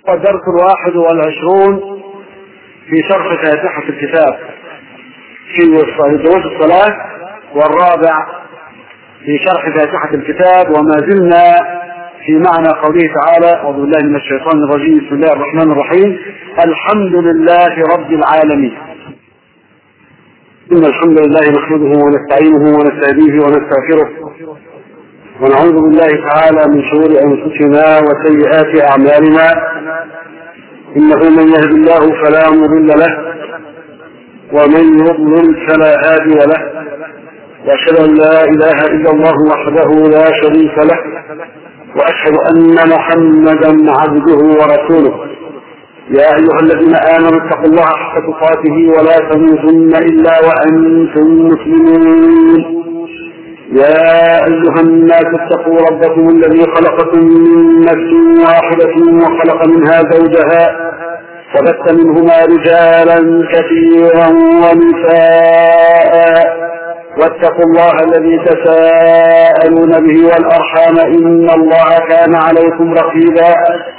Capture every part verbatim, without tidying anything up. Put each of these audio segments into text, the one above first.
الدرس الواحد والعشرون في شرح فاتحة الكتاب في دروس الصلاة، والرابع في شرح فاتحة الكتاب. وما زلنا في معنى قوله تعالى: أعوذ بالله من الشيطان الرجيم، بسم الله الرحمن الرحيم، الحمد لله رب العالمين. إن الحمد لله نحمده ونستعينه ونستهديه ونستغفره، ونعوذ بالله تعالى من شرور أنفسنا وسيئات أعمالنا، إنه من يهد الله فلا مضل له ومن يضلل فلا هادي له، وأشهد أن لا إله إلا الله وحده لا شريك له، وأشهد أن محمدا عبده ورسوله. يا أيها الذين آمنوا اتقوا الله حق تقاته ولا تموتن إلا وأنتم مسلمون. يا أيها الناس اتقوا ربكم الذي خلقكم من نفس واحدة وخلق منها زوجها، وبث منهما رجالا كثيرا ونساء، واتقوا الله الذي تساءلون به والأرحام إن الله كان عليكم رقيبا.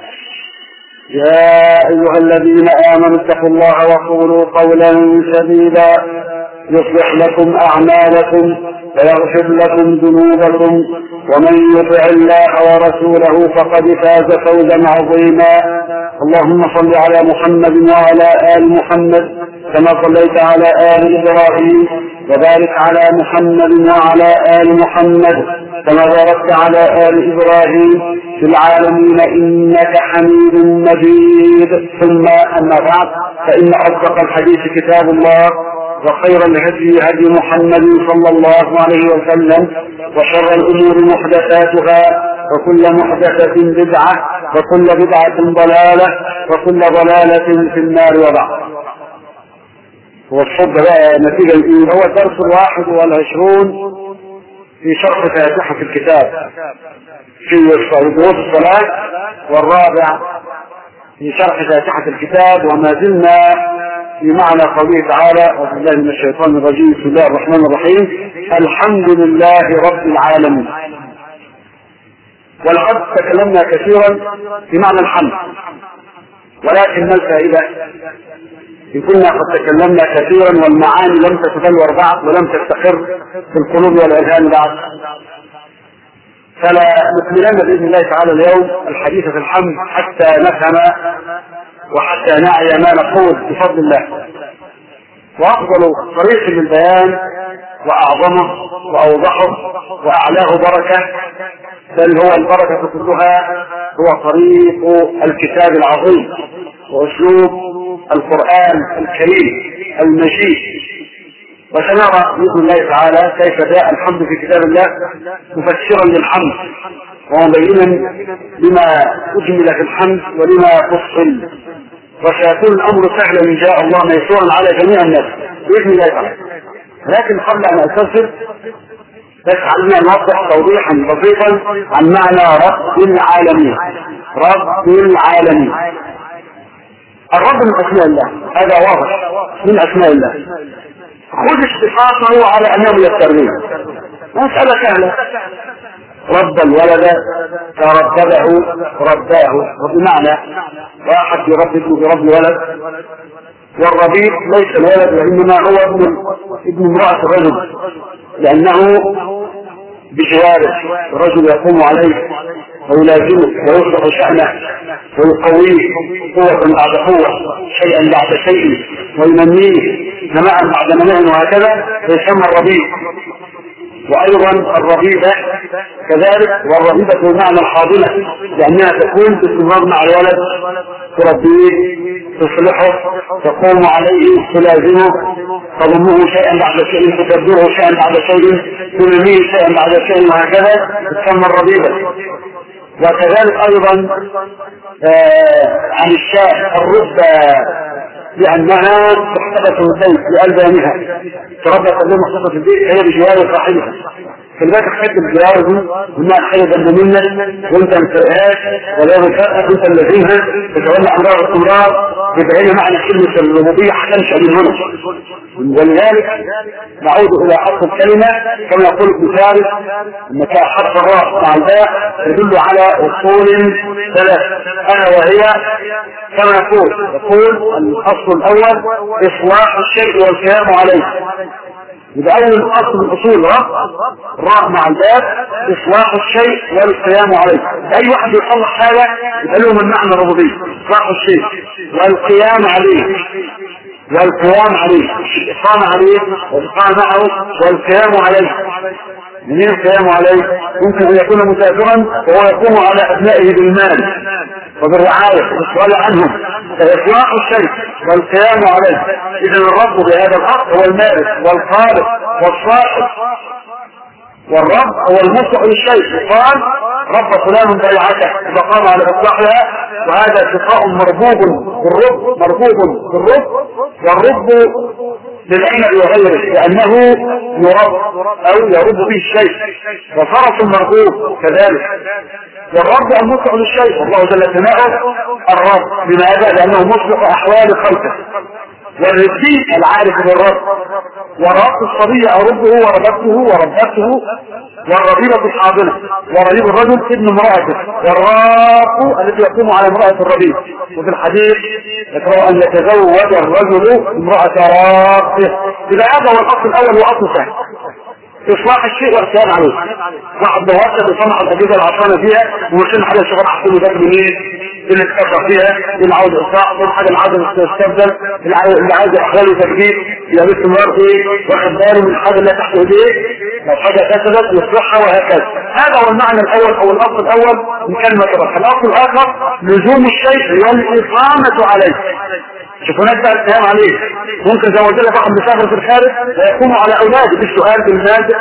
يا أيها الذين آمنوا اتقوا الله وقولوا قولا سديدا يصلح لكم أعمالكم ويغفر لكم ذنوبكم، ومن يطع الله ورسوله فقد فاز فوزا عظيما. اللهم صل على محمد وعلى آل محمد كما صليت على آل إبراهيم، وبارك على محمد وعلى آل محمد كما باركت على آل إبراهيم في العالمين إنك حميد مجيد. ثم أما بعد، فإن أصدق الحديث كتاب الله، وخير الهدي هدي محمد صلى الله عليه وسلم، وشر الأمور محدثاتها، وكل محدثة بدعة، وكل بدعة ضلالة، وكل ضلالة في النار. وبعد، والصد بقى نتيجة الإيه هو الدرس الواحد والعشرون في شرح فاتحة الكتاب في دروس الصلاة، والرابع في شرح فاتحة الكتاب. وما زلنا في معنى قوله تعالى: أعوذ بالله من الشيطان الرجيم، بسم الله الرحمن الرحيم، الحمد لله رب العالمين. ولقد تكلمنا كثيرا في معنى الحمد، ولكن ما الفائدة إن كنا قد تكلمنا كثيرا والمعاني لم تتبلور بعد ولم تستقر في القلوب والأذهان بعد؟ فلا نكملن بإذن الله تعالى اليوم الحديث في الحمد حتى نفهم وحتى نعي ما نقول بفضل الله. وأفضل طريق للبيان وأعظمه وأوضحه وأعلاه بركة، بل هو البركة كلها، هو طريق الكتاب العظيم وأسلوب القرآن الكريم المجيد. وسنرى بإذن الله تعالى كيف جاء الحمد في كتاب الله مفسرا للحمد ومبينا لما أجمل في الحمد ولما فصل، وسيكون الأمر سهلا إن شاء الله ميسورا على جميع الناس بإذن الله تعالى. لكن قبل أن أستفسر بس علينا نوضح توضيحا بسيطا عن معنى رب العالمين. رب العالمين، الرب من أسماء الله، هذا واضح من أسماء الله. خذ اشتقاقه على أنه للتربية، مسألة سهلة. رب الولد فربده رباه، وبمعنى واحد يربي برب ولد، والربيب ليس الولد وإنما هو ابن ابن امرأة الرجل، لأنه بجواره الرجل يقوم عليه ويلازمه ويصلح شأنه ويقويه قوة بعد قوة، شيئا بعد شيء، وينميه نماء بعد نماء، وهكذا يسمى الربيب. وأيضا الربيبة كذلك، والربيبة بمعنى الحاضنة، لأنها تكون باستمرار مع الولد، تربيه، تصلحه، تقوم عليه، تلازمه، تضمه شيئا بعد شيء، تكبره شيئا بعد شيء، تنميه شيئا بعد شيء، وهكذا تسمى الربيبة. وكذلك أيضا آه عن الشاة الربة، لأنها تحتبس البيت بألبانها، تربى قدام محطة البيت هي بجوار صاحبها، خلي بالك حته الجوار دي انها حاجه جنب منك وانت ما تفرقهاش ولا بتفرق انت الذين تتولى امرها باستمرار بتعين معنى كلمه الربوبيه حتنشا من هنا. ولذلك نعود الى اصل الكلمه كما يقول ابن فارس ان حرف الراء مع الباء يدل على اصول ثلاث انا وهي كما يقول يقول الاصل الاول اصلاح الشيء والقيام عليه. يبقى اول اصل من اصول راء راء مع الباب اصلاح الشيء والقيام عليه. اي واحد يصلح حاجه يبقى له من معنى الربوبيه اصلاح الشيء والقيام عليه والقيام عليه الإقامة عليه والإقامة معه والقيام عليه. منين القيام عليه؟ ممكن أن يكون مسافرا وهو يقوم على أبنائه بالمال وبالرعاية والسؤال عنهم فإصلاح الشيء والقيام عليه. إذن الرب بهذا الحق هو المالك والخالق والصاحب، والرب هو المصلح للشيء. قال رب فلان بيعته فقام على إصلاحها، وهذا اتفاق مربوب بالرب مربوب بالرب والرب للعنب وغيره لأنه يرب أو يرب به الشيء، وفرس مربوب كذلك. والرب المصلح للشيء والله جل ثناؤه الرب. لماذا؟ لأنه مصلح أحوال خلقه. والربي العارف بالرب، ورب الصبي أربه وربته وربته والربيبة الحاضنة وربيب الرجل ابن امرأته والراب الذي يقوم على امرأة الربيب. وفي الحديث يقرأ أن يتزوج الرجل امرأة رابه. إذا هذا هو الأصل الأول وأصل ثاني إصلاح الشيء والقيام عليه. واحد بواسطة بيصنع الأجهزة العطانة فيها ومشين حاجة شغل أحسن ذات منين اللي اتكسر فيها اللي عاوز إصلاح كل حاجة اللي عاوز يستبدل اللي عاوز إحلال وتجديد يبقى باستمرار إيه واخد باله من الحاجة اللي تحت إيديه لو حاجة فسدت يصلحها وهكذا. هذا هو المعنى الأول أو الأصل الأول من كلمة رب. الأصل الآخر لزوم الشيء والإقامة عليه. شوف هناك بقى القيام عليه. ممكن زي ما قلت لك واحد مسافر في الخارج ويقوم على اولاده بالسؤال بالمال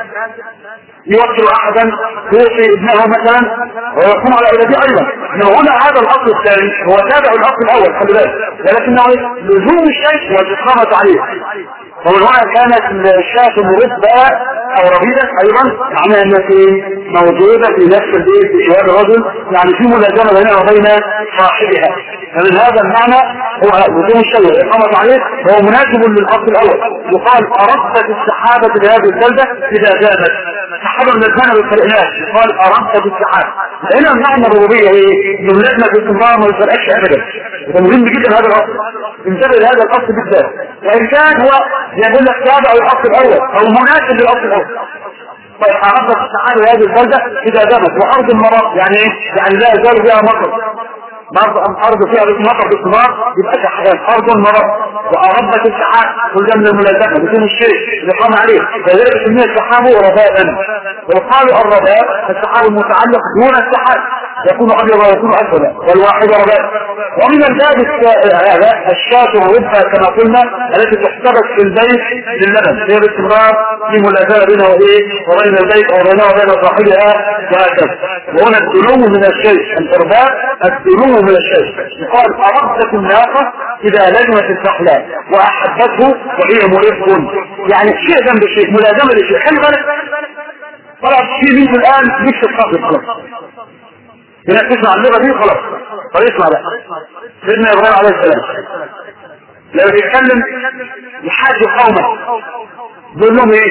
يوكل احدا يوصي ابنه مثلا ويقوم على اولاده ايضا. هنا هذا الاصل الثاني هو تابع الاصل الاول خلي بالك، ولكنه لزوم الشيء والاقامه عليه. ومن هنا كانت الشاة مربى او ربيدة ايضا معناها انها موجودة في نفس البيت في جوار الرجل، يعني في ملازمة بينها وبين صاحبها. فمن هذا المعنى هو لزوم الشيء والاقامة عليه هو مناسب للاصل الاول. يقال اردت السحابة لهذه البلدة اذا جاءت سحابة ملازمة بالفرقنات. يقال اردت السحابة. هنا المعنى الربوبية ايه؟ ملازمة باستمرار ما يفرقش ابدا. وده مهم جدا هذا الاصل. انتبه لهذا الاصل بالذات. وان كان هو يقول لك تابع الاصل الاول او مناسب للاصل الاول. طيب اردت السحابة لهذه البلدة اذا جاءت وارض المرض يعني ايه؟ يعني لا يزال فيها مطر. أرض فيها مطر باستمرار يبقى سحاب أرض المرض. وأردت السحاب كل ده من الملازمة بدون الشيء اللي قام عليه. فذلك يسميه السحاب رباء. وقالوا الرباء السحاب المتعلق دون السحاب يكون أبيض ويكون أسود والواحد رباء. ومن الباب هذا الشاة الربا كما قلنا التي تحتبس في البيت للبن هي باستمرار في ملازمة بينه وإيه وبين البيت أو بينه وبين صاحبها وهكذا. وهنا الدنو من الشيء الإرباء الدنو من الشيء. يقال أردت الناقة إذا لجمت الفحلاء وأحبته وهي مرفق، يعني شيء جنب شيء ملازمة لشيء. خلي بالك طلعت شيء منه الآن مش الخاطئ خلاص هنا تسمع اللغة دي خلاص. طيب اسمع بقى سيدنا إبراهيم عليه السلام لما بيتكلم يحاج قومه بيقول لهم ايه؟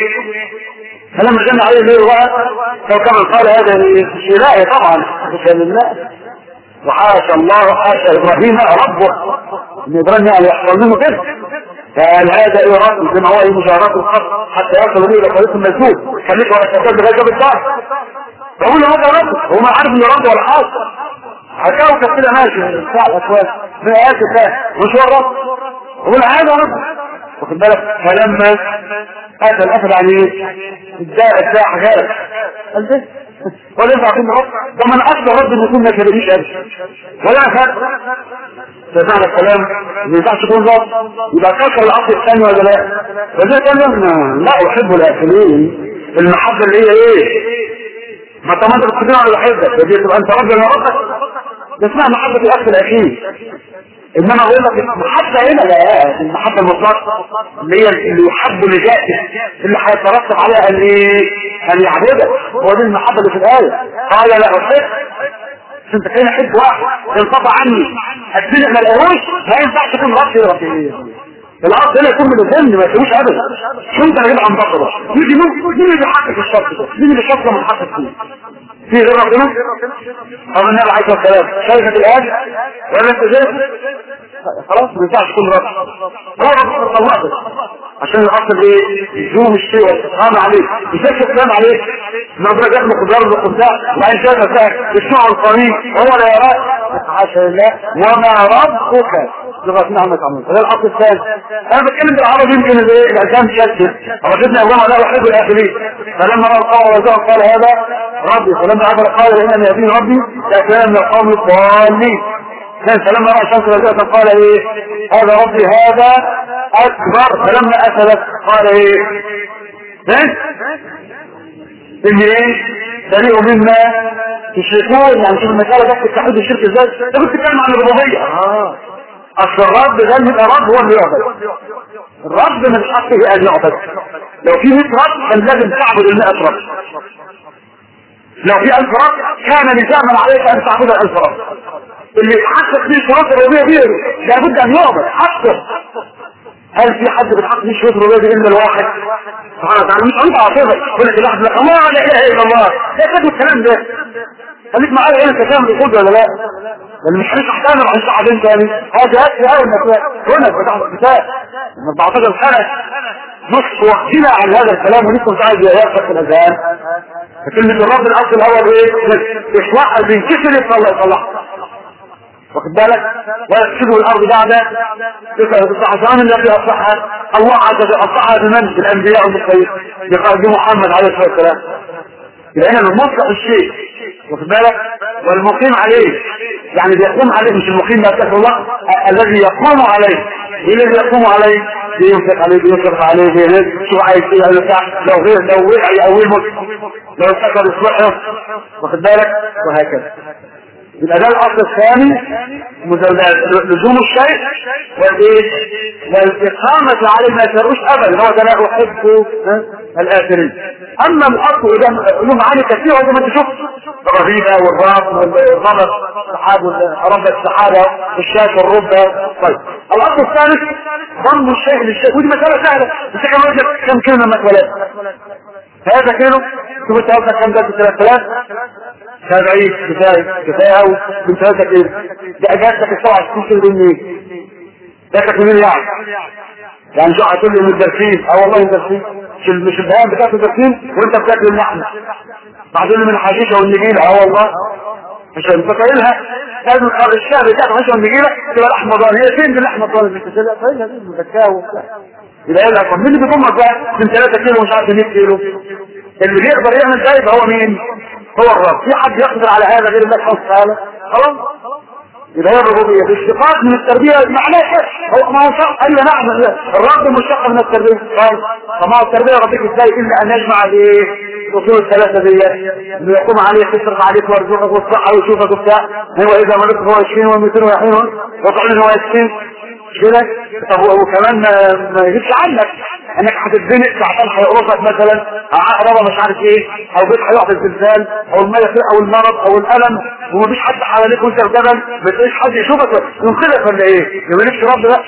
فلما جمع عليه الليل وقت فكما قال هذا الشراء طبعا بسم الله وحاشا الله حاشا إبراهيم ربه إن إبراهيم يعني يحصل منه كده. فقال هذا إيه رب زي ما هو إيه مجارات الخط حتى يصل به إلى طريق المسجود خليك ولا تكاد لغاية بالدار. فقول له هذا رب هو ما عارف إن رب ولا حاصل حكاوك كده ماشي الساعة الأسواس من آيات الله مش هو الرب. قول هذا رب واخد بالك. فلما هذا الأسد يعني الداء الداء حكاية قال ده ولا ينفع كل رب ده من أصل رب النسون ما كبيريش أبدا ولا فرق. سمعنا الكلام ما ينفعش تكون رب يبقى كسر الأصل الثاني ولا لا. وده كلام لا أحب الآخرين المحبة اللي هي إيه ما انت ما انت بتخدمها على الحبة دي تبقى انت رب ولا ربك. ده اسمها محبة الأخ الأخير انما اقول لك المحبه هنا لا، المحبه المطلقه اللي هي اللي يحب لذاته اللي هيترتب عليها ان ايه؟ ان يعبدك. هو دي المحبه اللي في الايه. قال لا احب، انت كان احب واحد ينقطع عني الدنيا ما لقاهوش، ما ينفعش تكون ربي ربي. الارض هنا يكون من الذنب ما يكونوش ابدا. شو انت راجل عن بطل يجي مين اللي بيحقق الشرط ده؟ مين اللي شرط من حقق فيه؟ في غير ربنا؟ طب النبي عليه الصلاه والسلام شايفه الان ولا انت شايف؟ خلاص ما ينفعش تكون رب. هو رب طلعته عشان الاصل ايه؟ يزوم الشيء والاستقام عليه، يشوف الكلام عليه. ربنا يخلق الارض وبتاع وبعدين شايف بتاع الشعر القوي وهو لا يراك حاشا لله وما ربك لغايه ما عملت عمل. هذا الاصل الثاني. انا بتكلم بالعربي يمكن الايه؟ الاذهان تشتت. وجدنا الله لا يحب الاخرين، فلما راى القوم وزعوا قال هذا ربي، فلما عبر قال انني يهديني ربي لأكون من القوم الضالين. فلما رأى الشمس بازغة قال ايه؟ هذا ربي هذا اكبر. فلما اكلت قال ايه؟ ايه؟ ان ايه؟ بريء مما تشركون. يعني شوف المسألة بس التوحيد الشرك ازاي؟ انت كنت تتكلم عن الربوبية. اه اصل الرب ده يبقى رب هو اللي يعبد. الرب من حقه ان يعبد. لو في مئة رب كان لازم تعبد المئة رب. لو في ألف رب كان لزاما عليك ان تعبد الألف رب. اللي يتحقق فيه شروط الربوبية غيره لابد ان يعبد حقه. هل في حد بالحق مش شروط الربوبية الا الواحد سبحانه وتعالى؟ مش انت عاطفه يقول لك الواحد لك الله لا اله الا الله. ايه كده الكلام ده؟ خليك معايا ايه انت فاهم الخد ولا لا؟ لان مش هنشرح تاني مع قاعدين تاني. هذا اكل اول انك هنا فتح الكتاب من أربعتاشر سنه نص وقتنا عن هذا الكلام ولسه مش عايز يوقف في الاذهان. فكلمه الرب الاصل الاول ايه؟ اصلاح بينكسر يطلع يصلحها. واخد بالك؟ ويفسدوا الارض بعد عشان التي اصلحها الله عز وجل. اصلحها بمن؟ بالانبياء والمرسلين بمحمد عليه الصلاه والسلام. لان المصلح الشيء واخد بالك؟ والمقيم عليه يعني بيقوم عليه مش المقيم لا تكفر الله الذي يقوم عليه. ايه الذي يقوم عليه؟ بينفق عليه بينفق عليه بينفق شو عايز فيه لو غير لو وقع يقومه لو استكبر يصلحه واخد بالك؟ وهكذا. يبقى ده الاصل الثاني لزوم الشيء والايه؟ والاقامه عليه ما يشرعوش ابدا. هو ده لا احب الاخرين. اما الاصل ده له معاني كثيره زي ما انت شفت الرهيبه والراب والربط السحاب ورب السحابه والشاش والربه. طيب الاصل الثالث ضم الشيء للشيء، ودي مساله سهله. انت كم وجدت كم كلمه مثلا؟ هذا كيلو شوف انت قصدك كم ده؟ ثلاث آلاف سبعين كفايه كفايه او من ثلاثة كيلو. ده اجازتك السبعة وعشرين كيلو منين؟ جاتك منين يعني؟ يعني شو هتقول لي من الدرسين؟ اه والله الدرسين مش مش البيان بتاعت الدرسين وانت بتاكل اللحمه. هتقول لي من الحشيشه والنجيله. اه والله عشان انت قايلها لازم الشهر بتاعت الحشيشه والنجيله تبقى لحمه ضاني. هي فين اللحمه الضاني اللي بتاكلها؟ فين هذه المزكاه وبتاع؟ يبقى يقول لك مين اللي بيضمك بقى من ثلاثة كيلو مش عارف مية كيلو؟ اللي بيقدر يعمل ده يبقى هو مين؟ هو الرب. في حد يقدر على هذا غير الله سبحانه وتعالى؟ خلاص يبقى هي الربوبيه الاشتقاق من التربيه معناه هو ما هو صح. ايوه نعم الرب مشتق من التربيه. خلاص فما هو التربيه ربك ازاي الا ان يجمع الايه؟ الاصول الثلاثه دي انه يقوم عليك يصرف عليك ويرزقك والصحه ويشوفك وبتاع. هو اذا ملك هو يشفين ويميتون ويحيون وطعن هو يشفين كده. طب وكمان ما يجيبش عنك انك هتتزنق ساعتين هيقرصك مثلا عقربه مش عارف ايه او بيت هيقع بالزلزال او الميه او المرض او الالم ومفيش حد حواليك وانت في جبل ما تلاقيش حد يشوفك ينقذك ولا ايه؟ ما مالكش رب بقى.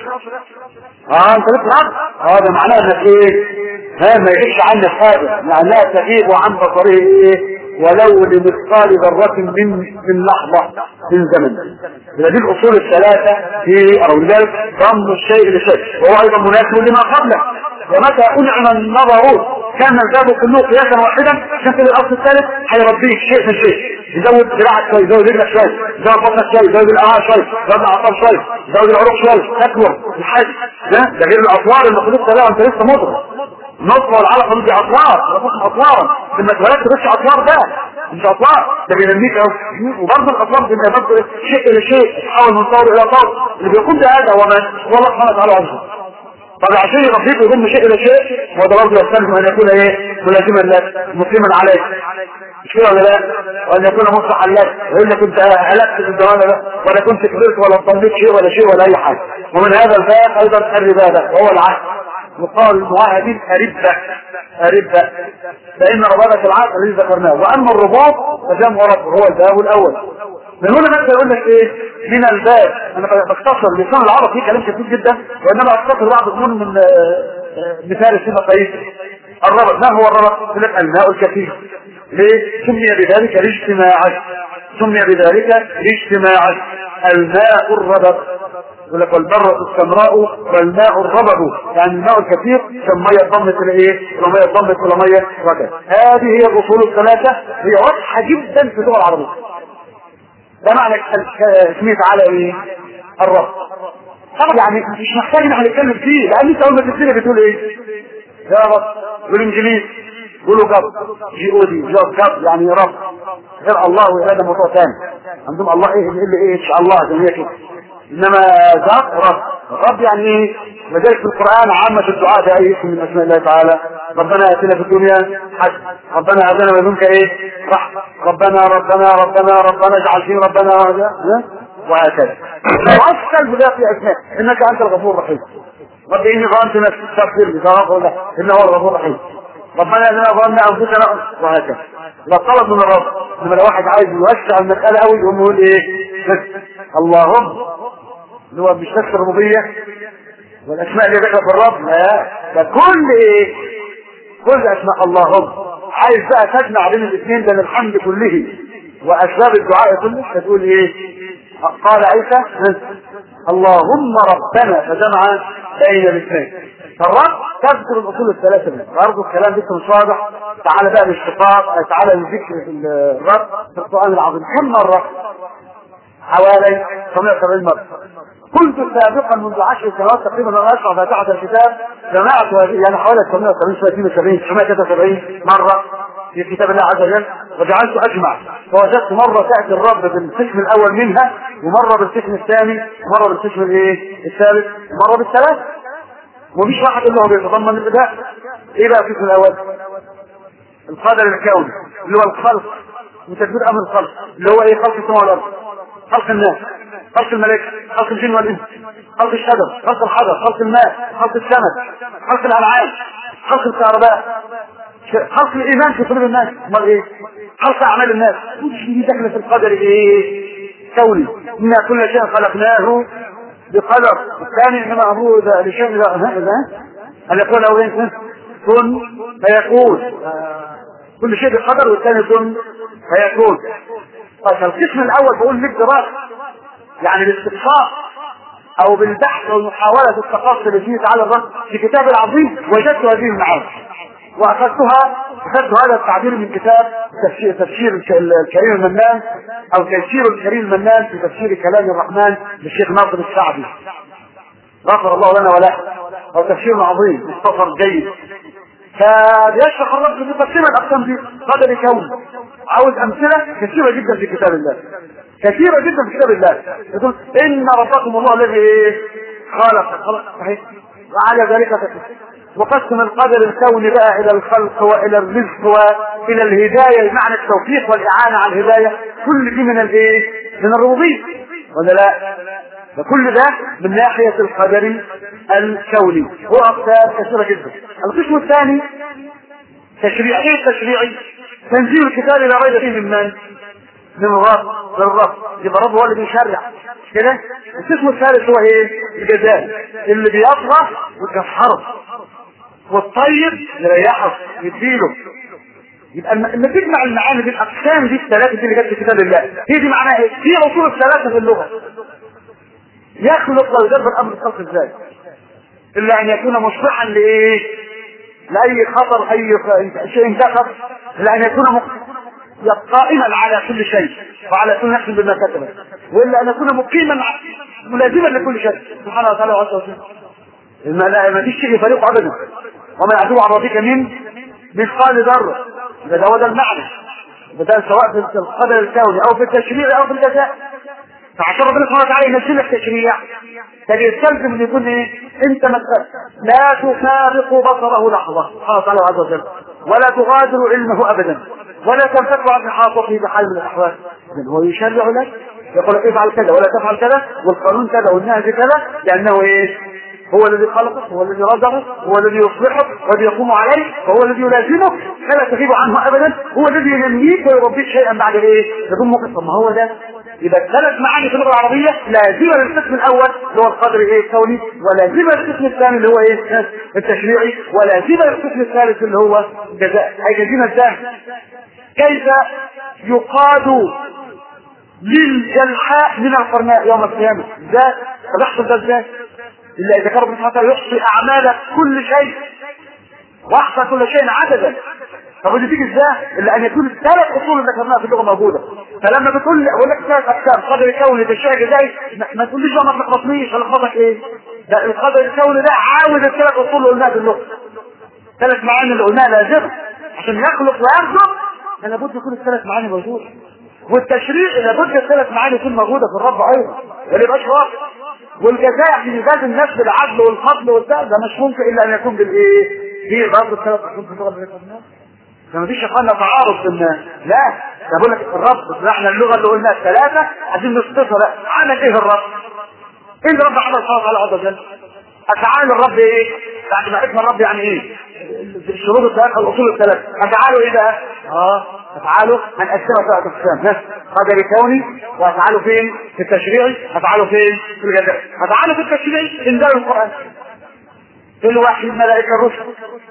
اه انت ليك رب. اه ده معناه انك ايه؟ ها ما يجيش عنك حاجه معناها تغيب عن بصره ايه؟ ولو لمثقال ذرة من من لحظة من زمن. هذه الأصول الثلاثة في أو ذلك ضم الشيء لشيء وهو أيضا مناسب لما قبله. ومتى أنعم النظر كان الباب كله قياسا واحدا عشان كده الأصل الثالث هيربيك شيء من شيء. يزود ذراعك شوي يزود رجلك شوي يزود بطنك شوي يزود الأمعاء شوي يزود الأعصاب شوي يزود العروق شوي تكبر الحج ده ده غير الأطوار اللي خلصت لها وأنت لسه مضر. النطفة والعلقة دي أطوار أطوارا لما اتولدت بس أطوار ده مش أطوار ده بينميك أهو. وبرضه الأطوار دي برضه شيء لشيء تحول من طور إلى طور اللي بيقوم بهذا وما والله سبحانه وتعالى عنه طب عشان يربيك ويضم شيء الى شيء هو ده برضه يستلزم ان يكون ايه ملازما لك مسلما عليك مش كده ولا لا؟ وان يكون مصلحا لك والا كنت هلكت في الزمان ده ولا كنت كبرت ولا طلبت شيء ولا شيء ولا اي حاجه. ومن هذا الباب ايضا الربا وهو العهد وقال المعاهدين اربا اربا فان رباطه العقد الذي ذكرناه. واما الرباط فجمع رب هو الباب الاول. من هنا مثلا يقول لك ايه من الباب. انا بختصر لسان العرب فيه كلام كتير جدا وانما اختصر بعض الامور من مثال في مقاييس الربط. ما هو الربط؟ يقول لك الماء الكثير. ليه؟ سمي بذلك لاجتماعه سمي بذلك لاجتماعه الماء الربط. يقول لك والبرة السمراء والماء الربط يعني الماء الكثير كمية ضمت الى ايه؟ كمية ضمت الى مية ركب. هذه هي الاصول الثلاثة هي واضحة جدا في اللغة العربية. ده معنى اسمه تعالى ايه؟ الرب. طبعا يعني مش محتاج ان احنا نتكلم فيه لان انت اول ما تبتدي بتقول ايه؟ يا رب. بالانجليزي قولوا جاب جي او دي جاب جاب يعني رب. غير الله وهذا موضوع ثاني. عندهم الله ايه اللي ايه ان شاء الله زي كده. انما ذات رب. رب يعني ايه؟ لذلك في القران عامه الدعاء ده اي اسم من اسماء الله تعالى. ربنا اتنا في الدنيا حسنه ربنا هب لنا من لدنك ايه؟ رحمه ربنا ربنا ربنا ربنا اجعل فيه ربنا وهكذا. واسال بذات اسماء انك انت الغفور الرحيم. رب اني ظلمت نفسي فاغفر لي فغفر له انه هو الغفور الرحيم. ربنا اننا ظلمنا انفسنا وهكذا. لا طلب من الرب لما لو واحد عايز يوسع المساله قوي يقوم يقول ايه؟ اللهم اللي هو مش بس الربوبيه والاسماء اللي ذكرت في الرب لا ده كل ايه؟ كل اسماء اللهم. عايز بقى تجمع بين الاثنين بين الحمد كله واسباب الدعاء كله فتقول ايه؟ قال عيسى اللهم ربنا فجمع بين الاثنين. فالرب تذكر الاصول الثلاثه منه. برضه الكلام لسه مش واضح. تعالى بقى للاشتقاق تعالى للذكر في الرب في القران العظيم. كم مره؟ حوالي خمسمائة وسبعين مرة. كنت سابقا منذ عشر سنوات تقريبا انا اشرح فاتحة الكتاب جمعت يعني حوالي خمسمائة وسبعين وسبعين تسعمائة وسبعين مرة في كتاب الله عز وجل وجعلت اجمع فوجدت مرة تأتي الرب بالقسم الاول منها ومرة بالقسم الثاني ومرة بالقسم الايه الثالث ومرة بالثلاث. ومش واحد اللي هو بيتضمن البداء. ايه بقى القسم الاول؟ القدر الكوني اللي هو الخلق وتدبير امر الخلق اللي هو ايه؟ خلق السماء والارض خلق الناس خلق الملائكة خلق الجن والإنس خلق الشجر خلق الحجر خلق الماء خلق السمك خلق الأنعام خلق الكهرباء خلق الإيمان في قلوب الناس. امال ايه؟ خلق أعمال الناس. دي داخله في القدر ايه؟ كوني. إنا كل شيء خلقناه بقدر. الثاني إنما أمره إذا لشيء إذا أن يقول له إيه؟ كن فيكون. كل شيء بقدر والثاني كن فيكون. طيب القسم الاول بقول لك دراسه يعني بالاستقصاء او بالبحث ومحاوله التقصي التي تعالى الرب في كتاب العظيم وجدت هذه المعاني واخذتها اخذت هذا التعبير من كتاب تفسير تفسير الكريم المنان او تفسير الكريم المنان في تفسير كلام الرحمن للشيخ ناصر السعدي غفر الله لنا وله. او تفسير عظيم مختصر جيد فبيشرح الرب بتقسيم الاقسام دي قدر كون. عاوز امثله كثيره جدا في كتاب الله كثيره جدا في كتاب الله. يقول ان ربكم الله الذي خلق خلق صحيح وعلى ذلك تقسم. وقسم القدر الكوني بقى الى الخلق والى الرزق والى الهدايه بمعنى التوفيق والاعانه على الهدايه. كل دي من الايه؟ من الربوبيه ولا لا؟ فكل ده من ناحيه القدر الكوني هو اقسام كثيره جدا. القسم الثاني تشريعي. تشريعي تنزيل الكتاب لا ريب فيه من من؟ من الرب من الرب. يبقى الرب هو اللي بيشرع كده. القسم الثالث هو ايه؟ الجزاء اللي بيطرح ويكفره والطيب يريحه يديله. يبقى لما تجمع المعاني دي الاقسام دي الثلاثه دي اللي جت في كتاب الله هي دي معناها ايه؟ في اصول الثلاثه في اللغه. يخلق ويدبر امر الخلق ازاي؟ الا ان يكون مصلحا لايه؟ لاي خطر اي شيء دخل الا ان يكون قائما على كل شيء وعلى كل نفس بما كتب والا ان يكون مقيما ملازما لكل شيء سبحانه وتعالى وعز وجل. ما فيش شيء يفرقه ابدا. وما يعدو عن ربك من مثقال ذره. ده هو ده المعنى. ده سواء في القدر الكوني او في التشريع او في الجزاء. فعشان ربنا سبحانه وتعالى ينزل لك تشريع فبيستلزم ان يكون ايه؟ انت مثلا لا تفارق بصره لحظه سبحانه وتعالى عز وجل، ولا تغادر علمه ابدا، ولا تنفتح عن احاطته بحال من الاحوال. اذا هو يشرع لك، يقول لك افعل كذا ولا تفعل كذا، والقانون كذا والنهج كذا، لانه ايه؟ هو الذي خلقك، هو الذي رزقك، هو الذي يصلحك والذي يقوم عليك، وهو الذي يلازمك فلا تغيب عنه ابدا، هو الذي ينميك ويربيك شيئا بعد ايه؟ يضمك. طب ما هو ده. يبقى ثلاث معاني في اللغه العربيه لازمه للقسم الاول اللي هو القدر ايه الكوني، ولازمه للقسم الثاني اللي هو ايه التشريعي، ولازمه للقسم الثالث اللي هو الجزاء. هيجازينا ازاي؟ كيف يقاد للجلحاء من القرناء يوم القيامه؟ ازاي؟ فبحث ده ازاي؟ الا اذا كان ربنا سبحانه وتعالى يحصي اعمال كل شيء واحصى كل شيء عددا. طب ودي تيجي ازاي؟ الا ان يكون الثلاث اصول اللي ذكرناها في اللغه موجوده. فلما بتقول لي اقول لك ثلاث اقسام، قدر الكوني تشريعي جزائي، ما تقوليش بقى ما تلخبطنيش، هلخبطك ايه؟ ده القدر الكوني ده عاوز الثلاث اصول اللي قلناها في اللغه. ثلاث معاني اللي قلناها لازمه عشان يخلق ويرزق، لابد يكون الثلاث معاني موجوده. والتشريع لابد الثلاث معاني تكون موجوده في الرب ايضا، ما يبقاش واضح. والجزاء عشان يجازي الناس بالعدل والفضل والدعم ده مش ممكن الا ان يكون بالايه؟ في برضه الثلاث اصول في اللغه اللي ذكرناها. فما فيش اخوانا تعارض بالناس، لا ده بقول لك الرب احنا اللغه اللي قلناها الثلاثه عايزين نصطفها. عمل ايه الرب؟ ايه اللي رب عمل سبحانه وتعالى عز وجل؟ افعال الرب ايه؟ بعد ما عرفنا الرب يعني ايه؟ الشروط الثلاثه الاصول الثلاثه، افعاله ايه بقى؟ اه افعاله هنقسمها ثلاث اقسام، قدر كوني، وافعاله فين؟ في التشريعي، افعاله فين؟ في الجزاء. افعاله في التشريعي انزال القران، في الوحي، الملائكه، الرسل،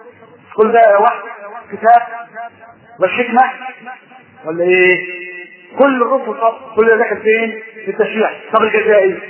كل ده وحي كتاب والحكمه ولا ايه؟ كل الرسل طب كل ده داخل فين؟ في التشريع. طب الجزائي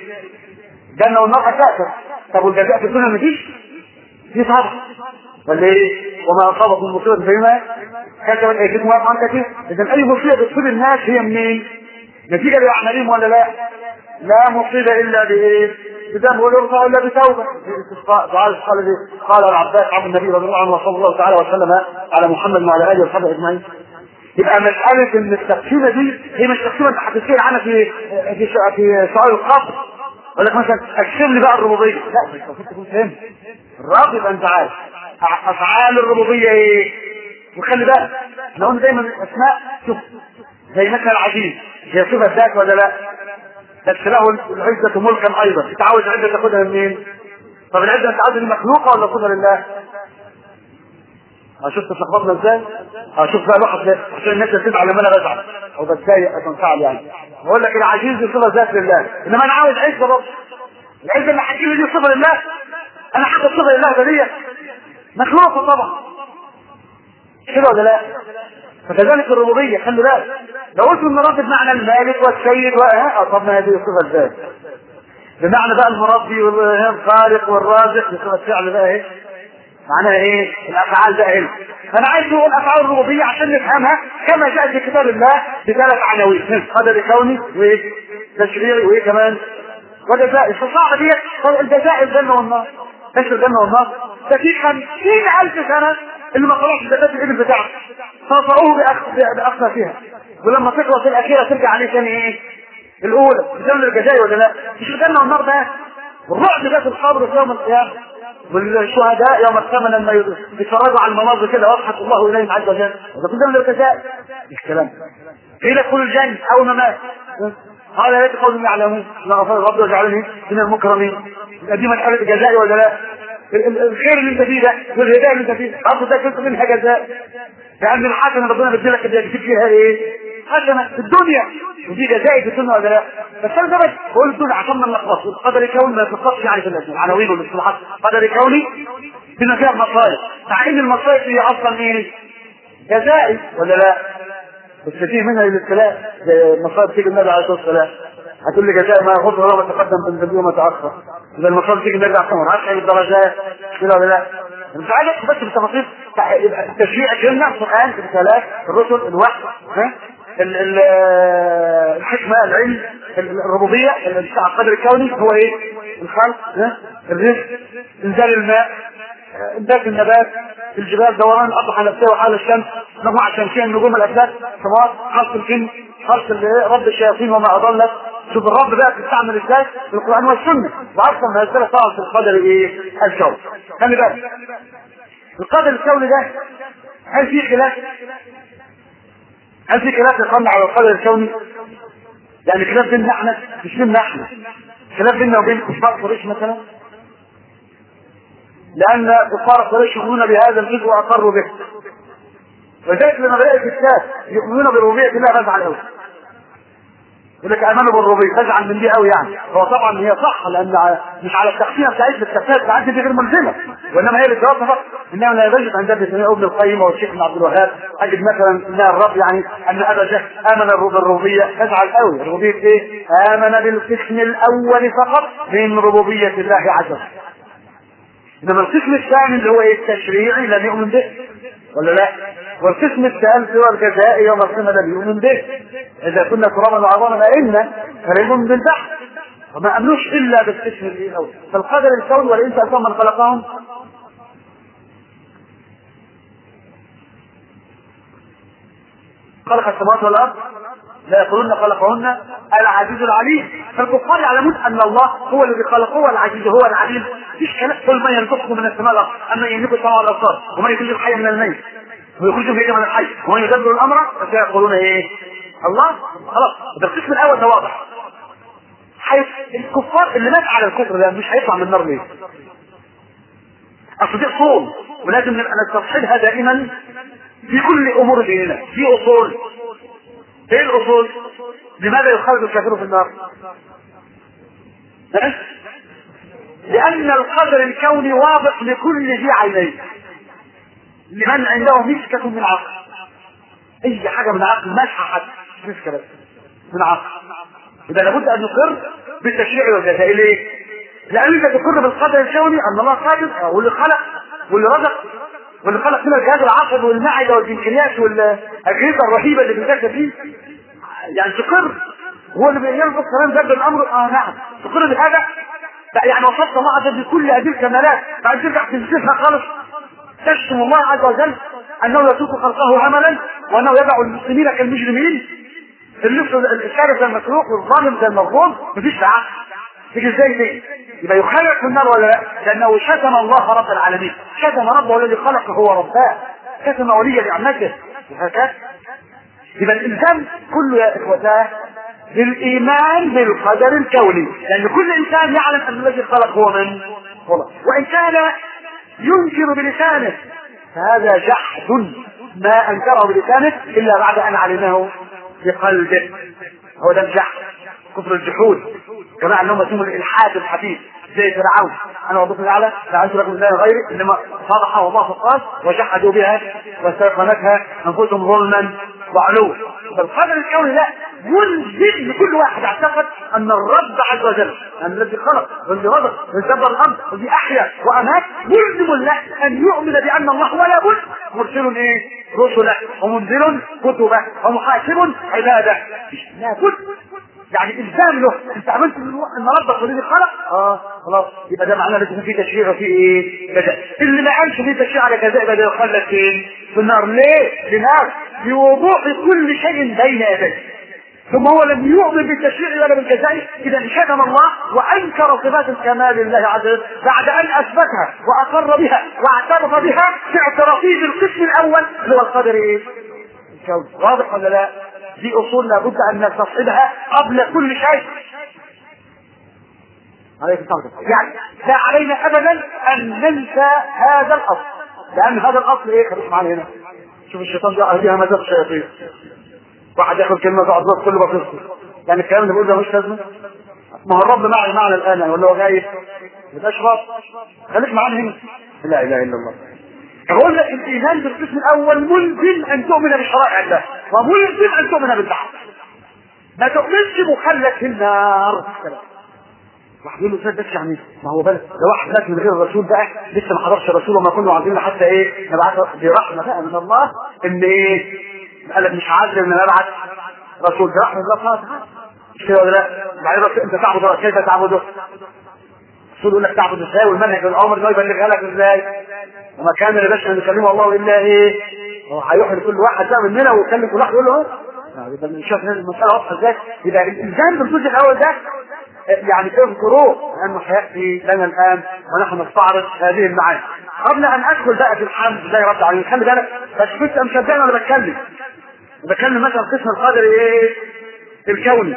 جنة والنار اساسا. طب والجزاء في الدنيا مفيش؟ في طبعا ولا ايه؟ وما اصابكم من مصيبه فيما كتبت ايديكم ويعفو عن كثير. اذا اي مصيبه بتصيب الناس هي منين؟ نتيجه لاعمالهم ولا لا؟ لا مصيبه الا بايه؟ بذنب ولا يرفع الا بتوبه. دعاء الذي قال العباس عن النبي رضي الله عنه وصلى الله تعالى وسلم على محمد وعلى اله وصحبه اجمعين. يبقى مساله ان التقسيمه دي هي مش تقسيمه انت هتسال عنها في في في سؤال القبر. اقول لك مثلا اكشف لي بقى الربوبيه، لا مش المفروض تكون فهمت الرب. يبقى انت عارف افعال الربوبيه ايه. وخلي بالك احنا قلنا دايما الاسماء شوف زي مثلا العزيز هي صفه ذات ولا لا؟ بس له العزه ملكا ايضا. انت عاوز عزه تاخدها منين؟ طب العزه انت عاوز مخلوقه ولا صفه لله؟ شفت اتلخبطنا ازاي؟ شوف بقى لحظه عشان الناس تزعل لما انا بزعل او بتضايق او بنفعل يعني. بقول لك العزيز دي صفه ذات لله، انما انا عاوز عزه برضه. العزه اللي هتجيب دي صفه لله؟ انا حاطط صفه لله ده دي مخلوقه طبعا كده ولا لا؟ فكذلك الربوبيه خلي بالك لو قلت ان رب بمعنى المالك والسيد و اه طب ما هذه صفه ذات بمعنى بقى المربي والخالق والرازق صفه فعل بقى ايه؟ معناها ايه؟ الافعال ده علم. فانا عايز اقول افعال الربوبيه عشان نفهمها كما جاء في كتاب الله بثلاث عناوين، قدر كوني وايه؟ تشريعي وايه كمان؟ وجزائي. الصعبه ديت طب الجزاء الجنه والنار، ايش الجنه والنار؟ ده في خمسين ألف سنه اللي ما خلاص زكاه الابل بتاعته فصعوه باقصى فيها، ولما تخلص الاخيره ترجع عليه ثاني ايه؟ الاولى. الجنه الجزائي ولا لا؟ مش الجنه والنار ده والرعب ده في القبر في يوم القيامه، والشهداء يوم الثمن لما يتفرجوا على المناظر كده واضحك الله اليهم عز وجل. وده كله الجزاء مش كلام. قيل ادخلوا الجنه اول ما مات قال يا ليت قوم يعلمون ان غفر ربي وجعلني من المكرمين. دي مساله جزائي ولا لا؟ الخير اللي انت فيه ده والهدايه اللي انت فيه برضه ده جزء منها جزاء، لان الحسنه ربنا بيدي لك اللي يجيب فيها ايه؟ حسنه في الدنيا ودي جزائي في الدنيا ولا لا؟ بس انا ده بقول الدنيا عشان ما نلخبطش. القدر الكوني ما يتلخبطش يعني في العناوين والاصطلاحات. قدر كوني بما فيها المصائب، مع ان المصائب هي اصلا ايه؟ جزائي ولا لا؟ بس فيه منها الابتلاء زي المصائب تيجي النبي عليه الصلاه والسلام هتقول لي جزاء ما ياخذ ولا ما تقدم من ذنبه وما تاخر. اذا المصائب تيجي النبي عليه الصلاه والسلام عارف الدرجات كده ولا لا؟ مش عايز بس بالتفاصيل. يبقى التشريع جنة القرآن الرسالات الرسل الوحي ها الحكمة العلم الربوبية القدر الكوني هو ايه؟ الخلق ها الرزق انزال الماء انبات النبات الجبال دوران الارض حول نفسها وحول الشمس مجموعة شمسية النجوم الافلاك السماوات خلق الجن خلق رب الشياطين وما اضلت شوف الرب بقى بيستعمل ازاي في القرآن والسنة، واصلا ما يزال طبعا في القدر ايه الكون. خلي بالك القدر الكوني ده هل في خلاف؟ هل في خلاف يقام على القدر الكوني؟ يعني خلاف بيننا احنا مش بيننا احنا، خلاف بيننا وبين كفار قريش مثلا، لان كفار قريش يؤمنون بهذا الجزء واقروا به، وذلك لما بدأت الكتاب يؤمنون بربوبية الله فزعل قوي، يقول لك امنوا بالربوبية فزعل من دي قوي. يعني هو طبعا هي صح لان مش على التقسيمه بتاعتنا، التقسيمه بتاعتنا دي غير ملزمه، وانما هي الجواب فقط. انما لا يجب عند ابن تيميه وابن القيم والشيخ ابن عبد الوهاب اجد مثلا ان الرب يعني ان ابا جهل امن بالربوبيه فزعل قوي. ربوبيه ايه؟ امن بالقسم الاول فقط من ربوبيه الله عز وجل، انما القسم الثاني اللي هو ايه التشريعي لم يؤمن به ولا لا؟ والقسم الثالث هو الجزائي يوم القيامه لم يؤمن به. اذا كنا ترابا وعظاما ائنا فلا يؤمن بالبحث، وما امنوش الا بالقسم الاول. فالقدر الكوني والانس اساسا من خلقهم خلق السماوات والارض لا يقولون خلقهن العزيز العليم. فالكفار يعلمون ان الله هو الذي خلق، هو العزيز هو العليم. مفيش كلام كل ما يرزقكم من السماء والارض اما يملك السماء والابصار ومن يخرج الحي من الميت ويخرج الحي من الحي ومن يدبر الامر فسيقولون ايه؟ الله. خلاص ده القسم الاول ده واضح. حيث الكفار اللي مات على الكفر ده مش هيطلع من النار ليه؟ اصل دي اصول ولازم نبقى نستفحلها دائما في كل امور ديننا. في اصول. ايه الاصول؟ لماذا يخرج الكافر في النار؟ ها؟ لان القدر الكوني واضح لكل ذي عينين، لمن عنده مسكة من عقل. اي حاجة من عقل ماشحة حتى مسكة بس من عقل، اذا لابد ان نقر بالتشريع والجزاء. ليه؟ لان انت تقر بالقدر الكوني ان الله قادر واللي خلق واللي رزق واللي خلق لنا الجهاز العصبي والمعده والبنكرياس والاجهزه الرهيبه اللي بنذاكر فيه. يعني تقر هو اللي بيرزق كمان جد الامر. اه نعم تقر بهذا. يعني وصفت الله بكل هذه الكمالات بعد ترجع تنسفها خالص تشتم الله عز وجل انه يترك خلقه عملا وانه يدع المسلمين كالمجرمين، اللص الشارف زي المسروق والظالم زي المظلوم. مفيش عقل. تيجي ازاي دي؟ يبقى يخلق في النار ولا لا؟ لانه شتم الله رب العالمين، شتم ربه الذي خلقه هو رباه، شتم ولي نعمته وهكذا. يبقى الالزام كله يا اخوتاه بالايمان بالقدر الكوني، لان كل انسان يعلم ان الذي خلق هو من؟ هو الله. وان كان ينكر بلسانه فهذا جحد ما انكره بلسانه الا بعد ان علمه بقلبه. هو ده الجحد، كفر الجحود. جماعة انهم اسمهم الالحاد الحديث زي فرعون. انا ربكم الاعلى لا اعوذ لكم بالله غيري انما صرح الله فقال وجحدوا بها واستيقنتها انفسهم ظلما وعلوا. فالقدر الكوني لا ملزم لكل واحد اعتقد ان الرب عز وجل ان الذي خلق والذي رزق والذي دبر الامر والذي احيا وامات ملزم له ان يؤمن بان الله ولا بد مرسل ايه؟ رسله ومنزل كتبه ومحاسب عباده. لا بد يعني الزام له. انت عملت ان ربك الذي خلق اه خلاص يبقى ده معناه لازم في تشريع وفي ايه؟ جزاء. اللي ما قالش في تشريع على جزاء يبقى ده يخلد فين؟ في النار. ليه؟ لنار بوضوح كل شيء بين يديه. ثم هو لم يؤمن بالتشريع ولا بالجزاء، اذا شتم الله وانكر صفات الكمال لله عز وجل بعد ان اثبتها واقر بها واعترف بها في اعترافه بالقسم الاول اللي هو القدر ايه؟ الكون. واضح ولا لا؟ دي اصول لابد ان نستصحبها قبل كل شيء. يعني لا علينا ابدا ان ننسى هذا الاصل، لان هذا الاصل ايه؟ خليك معنا هنا. شوف الشيطان ده اهديها مزاج الشياطين. واحد ياخد كلمه تقعد بس كله بسيطه، يعني الكلام اللي بيقول ده مش لازمه. ما هو الرب معي معنا الان ولا هو غايب؟ يبقى اشرب. خليك معانا هنا. لا اله الا الله. أقول لك الإيمان بالقسم الأول ملزم أن تؤمن بشرائع الله وملزم أن تؤمن بالبعث. ما تؤمنش مخلد في النار. واحد يقول له بس يعني ما هو بلد لو واحد مات من غير الرسول بقى لسه ما حضرش الرسول وما كنا عايزين حتى ايه نبعث دي رحمه بقى من الله ان ايه قال لك مش عاجل ان نبعث رسول. دي رحمه الله خلاص مش كده ولا لا؟ بعدين انت تعبد الله كيف تعبده؟ الرسول يقول لك تعبد ازاي والمنهج الامر ده يبلغها لك ازاي؟ وما كان لبشر ان يكلمه الله الا ايه؟ هو هيروح لكل واحد بقى مننا ويكلم كل واحد يقول له يبقى نشوف المساله واضحه ازاي. يبقى الالزام بالجزء الاول ده يعني اذكروه لانه سياتي لنا الان ونحن نستعرض هذه المعاني. قبل ان ادخل بقى في الحمد لله رب العالمين، خلي بالك بس كنت مصدقني وانا بتكلم بتكلم مثلا قسم القدر ايه الكوني.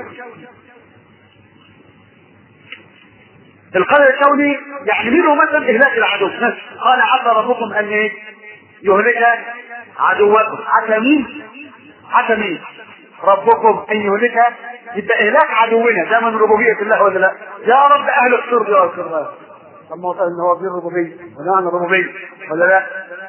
القدر الكوني يعني منه مثلا اهلاك العدو. قال عسى ربكم ان ايه يهلك عدوكم. عسى مين؟ عسى مين؟ ربكم ان يهلك. يبقى اهلاك عدونا ده من ربوبيه الله ولا لا؟ يا رب اهل الشر يا كرام. طب ما هو ان هو في الربوبيه ونحن الربوبيه ولا لا؟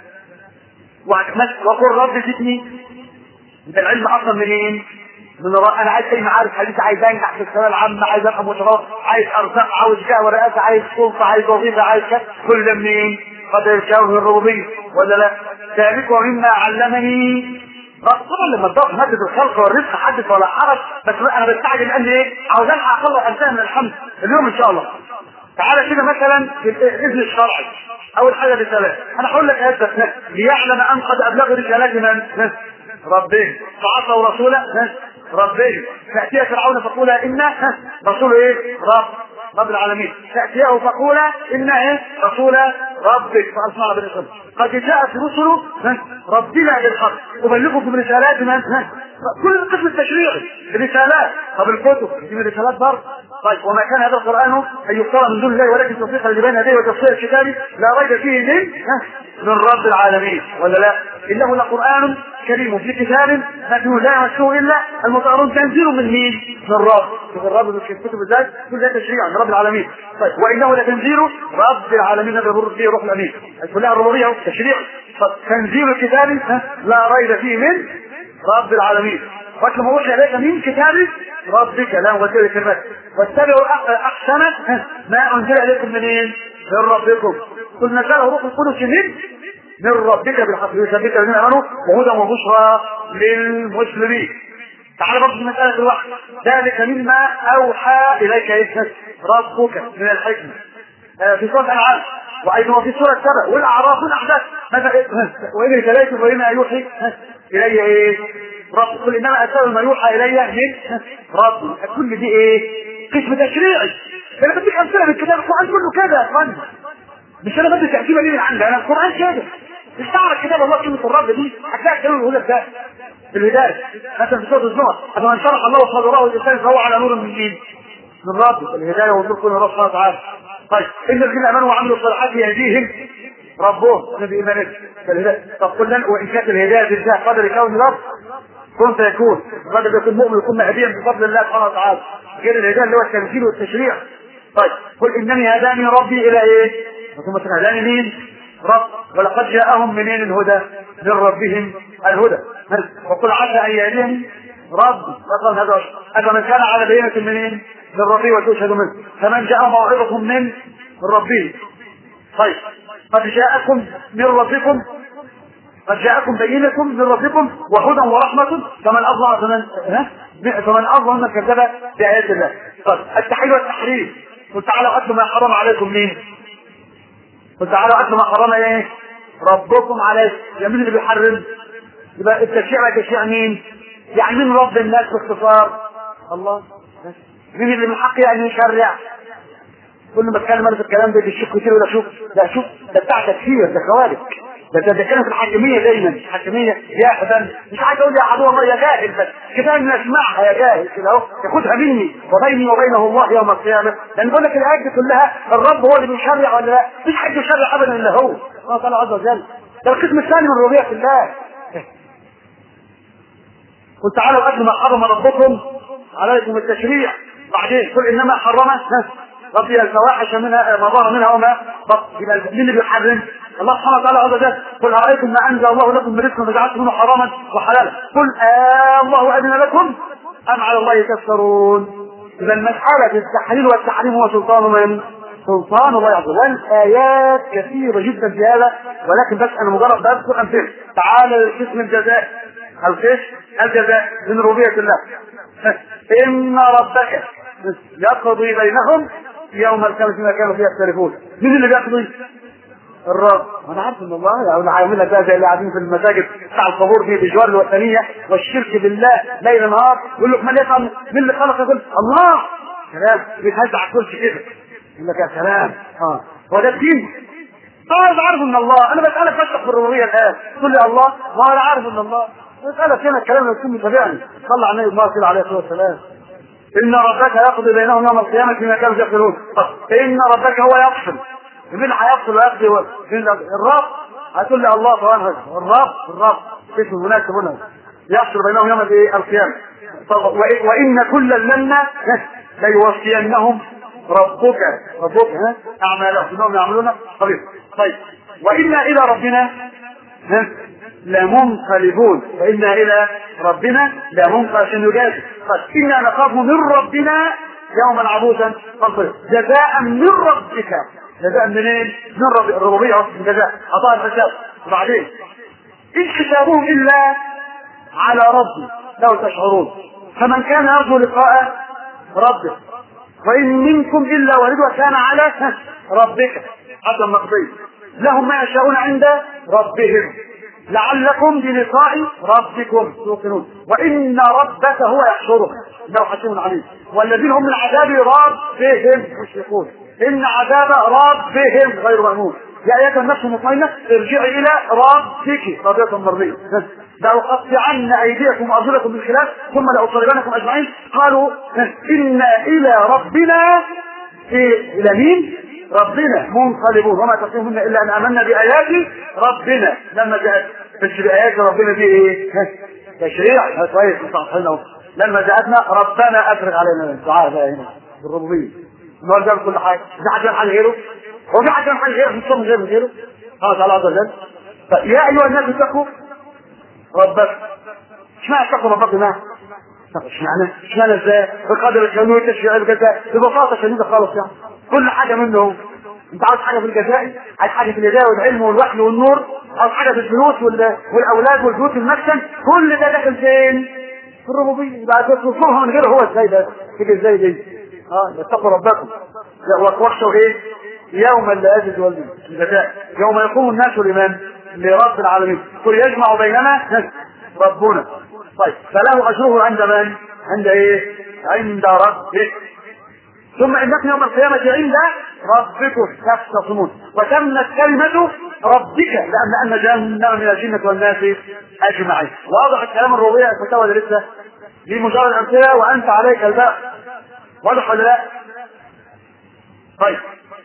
وقل رب زدني. يبقى العلم اصلا منين؟ من رأ... انا عايز اي معارف حديث، عايز انجح في الثانويه العامه، عايز ابقى متفوق، عايز ارزاق، عاوز جاه ورئاسه، عايز سلطه، عايز وظيفه، عايز كذا. كل ده منين؟ قدر الكون من الربوبيه ولا لا؟ ذلك ومما علمني. طبعا لما تضاف ماده الخلق والرزق حدث ولا حرج، بس انا بستعجل ان ايه؟ عاوز الحق اخلص انتهي من الحمد اليوم ان شاء الله. تعالى كده مثلا في الاذن الشرعي. اول حاجه بثلاث انا هقول لك هذا ليعلم ان قد ابلغ رسالات من ربهم فعصوا رسوله ربهم. تأتيه فرعون فقولا إنا رسول إيه؟ رب رب العالمين. تأتيه فقولا إنا إيه؟ رسول ربك فأسمع بالإسلام. قد جاءت رسل ربنا بالحق أبلغكم رسالات من كل القسم التشريعي رسالات. طب الكتب دي من رسالات برضه. طيب وما كان هذا القرآن أن يفترى من دون الله ولكن توفيقا لبين يديه وتفسير الكتاب لا ريب فيه من من رب العالمين ولا لا؟ إنه لقرآن كريم في كتاب مكنون لا يمسه إلا المطهرون. تنزيل من مين؟ من الرب. من الرب في الكتب ذات كل ذات تشريع من رب العالمين. طيب وإنه لتنزيل رب العالمين الذي يمر فيه روح الأمين. كلها الربوبية تشريع. تنزيل الكتاب لا ريب فيه من رب العالمين. وكما وحي إليك من كتاب ربك لا مبدل لكلماته واتبعوا أحسن ما أنزل إليكم منين؟ من ربكم. قل نزله روح القدس من من ربك بالحق يثبت الذين امنوا وهدى وبشرى للمسلمين. تعال برضه في مسألة الوحي. ذلك مما أوحى إليك إيه؟ ربك من الحكمة. آه في سورة الأنعام وأيضا في سورة سبأ والأعراف والأحداث. ماذا وإن ابتليت وإما يوحي إلي إيه؟ رب. قل إنما أسأل ما يوحى إلي من رب. كل دي إيه؟ قسم تشريعي. أنا بديك أمثلة من الكتاب القرآن كله كذا يا أخوان. مش أنا بدي تأكيد لي من عندي أنا القرآن كده. استعرض كتاب الله كلمة الرب دي هتلاقي كلمة الهدى ده الهداية. مثلا في سورة الزمر أما من شرح الله صدره الإنسان فهو على نور من مين؟ من رب. الهداية والنور كله رب سبحانه وتعالى. طيب إن الذين آمنوا وعملوا الصالحات يهديهم ربهم بإيمانهم. طب قلنا وإن كانت الهداية بالله قدر كون رب كن فيكون. الرجل يكون مؤمن يكون مهديا بفضل الله سبحانه وتعالى. غير الهداية اللي هو التمثيل والتشريع. طيب قل إنني هداني ربي إلى إيه؟ ثم هداني مين؟ رب. ولقد جاءهم منين الهدى؟ من ربهم الهدى. وقل عسى ان يهديهم رب. فقال هذا هذا من كان على بينة منين؟ من ربه وتشهد منه. فمن جاء موعظة من من ربه. طيب قد جاءكم من ربكم قد جاءكم بينة من ربكم وهدى ورحمة فمن أظلم فمن فمن أظلم من كذب بآيات الله. طيب التحليل والتحريم. قل تعالوا أتلوا ما حرم عليكم مين؟ قل تعالوا أتلوا ما حرم ايه؟ ربكم عليكم. يعني مين اللي بيحرم؟ يبقى التشريع تشريع مين؟ يعني مين رب الناس باختصار؟ الله. مين اللي من حقه ان يشرع؟ كل ما اتكلم انا في الكلام ده بالشيخ كتير ولا شوف لا شوف ده بتاع تكفير ده خوارج. ده ده بيتكلم في الحاكميه دايما. الحاكميه يا حسن مش عايز اقول يا عدو الله يا جاهل بس كفايه ان اسمعها يا جاهل كده اهو ياخدها مني وبيني وبينه الله يوم القيامه. لان بقول لك الايات دي كلها الرب هو اللي بيشرع ولا لا؟ مفيش حد يشرع ابدا الا هو الله تعالى عز وجل. ده القسم الثاني من ربوبيه الله. قل تعالوا أتلوا ما حرم ربكم عليكم التشريع. بعدين قل انما حرم ربي الفواحش منها ما ظهر منها وما بطن. يبقى مين اللي بيحرم؟ الله سبحانه وتعالى عز وجل. قل أرأيتم ما أنزل الله لكم من رزق فجعلتم منه حراما وحلالا قل آه الله أذن لكم أم على الله تفترون. إذا المسألة التحليل والتحريم هو سلطان من؟ سلطان الله عز وجل. الآيات كثيرة جدا في هذا ولكن بس أنا مجرد بذكر أمثلة. تعالى للقسم الجزاء. القسم الجزاء من ربوبية الله. إن ربك يقضي بينهم يوم القيامة فيما كانوا فيه يختلفون. مين اللي بيقضي؟ الرب. انا عارف ان الله يعني هيعمل لك بقى زي اللي قاعدين في المساجد بتاع القبور دي بجوار الوثنيه والشرك بالله ليل نهار، يقول لك من يفهم مين اللي خلق؟ يقول الله. كلام بيتهزع الكرسي كده، يقول لك يا سلام. اه هو ده الدين؟ اه انا عارف ان الله. انا بسالك بس في الربوبيه الان تقول لي الله؟ ما انا عارف ان الله. بسالك هنا الكلام اللي يكون متابعني. صلى على النبي الله عليه الصلاه والسلام. ان ربك يقضي بينهم يوم القيامه فيما كانوا يختلفون. ان ربك هو يفصل. مين هيفصل ويقضي؟ الرب. هتقول لي الله طبعا. الرب الرب اسم مناسب هنا يفصل بينهم يوم القيامه. وان كلا لنا ليوفينهم ربك ربك ها اعمالهم انهم يعملون طيب طيب وانا الى ربنا ها لمنقلبون. وانا الى ربنا لمنقلبون يجازي. انا نخاف من ربنا يوما عبوسا قمطريرا جزاء من ربك. جزاء منين؟ من رب الربوبيه من جزاء عطاء الحساب. وبعدين ان حسابهم الا على ربي لو تشعرون. فمن كان يرجو لقاء ربه وإن منكم إلا واردها كان على ربك حتى مقضي لهم ما يشاءون عند ربهم لعلكم بلقاء ربكم توقنون. وإن ربك هو يحشرهم إنه حكيم عليم. والذين هم من عذاب ربهم مشركون. إن عذاب ربهم غير مأمون. يا أيها النفس المطمئنة ارجعي إلى ربك راضية مرضية. لأقطعن أيديكم وأرجلكم بالخلاف ثم لأصلبنكم أجمعين. قالوا إنا إلى ربنا إلى مين؟ ربنا منقلبون وما تقولون إلا أن آمنا بآيات ربنا لما جاءت. بس بآيات ربنا دي إيه؟ تشريع كويس مصححنا. لما جاءتنا ربنا أفرغ علينا الدعاء بقى هنا بالربوبية. النهار جاب كل حاجة. في حد يعمل حاجة غيره؟ هو في حد يعمل حاجة غيره؟ في الصوم غير من غيره؟ قال تعالى عز وجل يا أيها الناس اتقوا ربك. اشمعنى اتقوا ربك هنا؟ اشمعنى؟ اشمعنى ازاي؟ بقدر القانون التشريعي الجزائي ببساطة شديدة خالص يعني. كل حاجة منه. انت عاوز حاجة في الجزائي، عايز حاجة في الهداية والعلم والوحي والنور، عاوز حاجة في الفلوس والأولاد والبيوت المسكن، كل ده داخل فين؟ في الربوبية. بعد تصورها من غيره هو ازاي ده؟ تيجي ازاي دي؟ اه اتقوا ربكم. واخشوا ايه؟ يوم لا يجد والدين الجزاء يوم يقوم الناس لمن؟ لرب العالمين. قل يجمع بيننا ربنا. طيب فله اجره عند من؟ عند ايه؟ عند ربك. ثم انكم يوم القيامه عند ربكم تختصمون. وتمت كلمه ربك لان ان جهنم من الجنه والناس اجمعين. واضح الكلام الربوبيه المستوى ده لسه دي مجرد امثله وانت عليك الباء. واضح ولا لا؟ طيب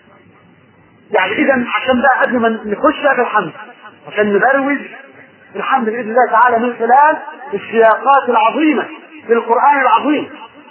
يعني اذا عشان بقى قبل ما نخش في الحمد عشان نبروز الحمد باذن الله تعالى من خلال السياقات العظيمه في القران العظيم.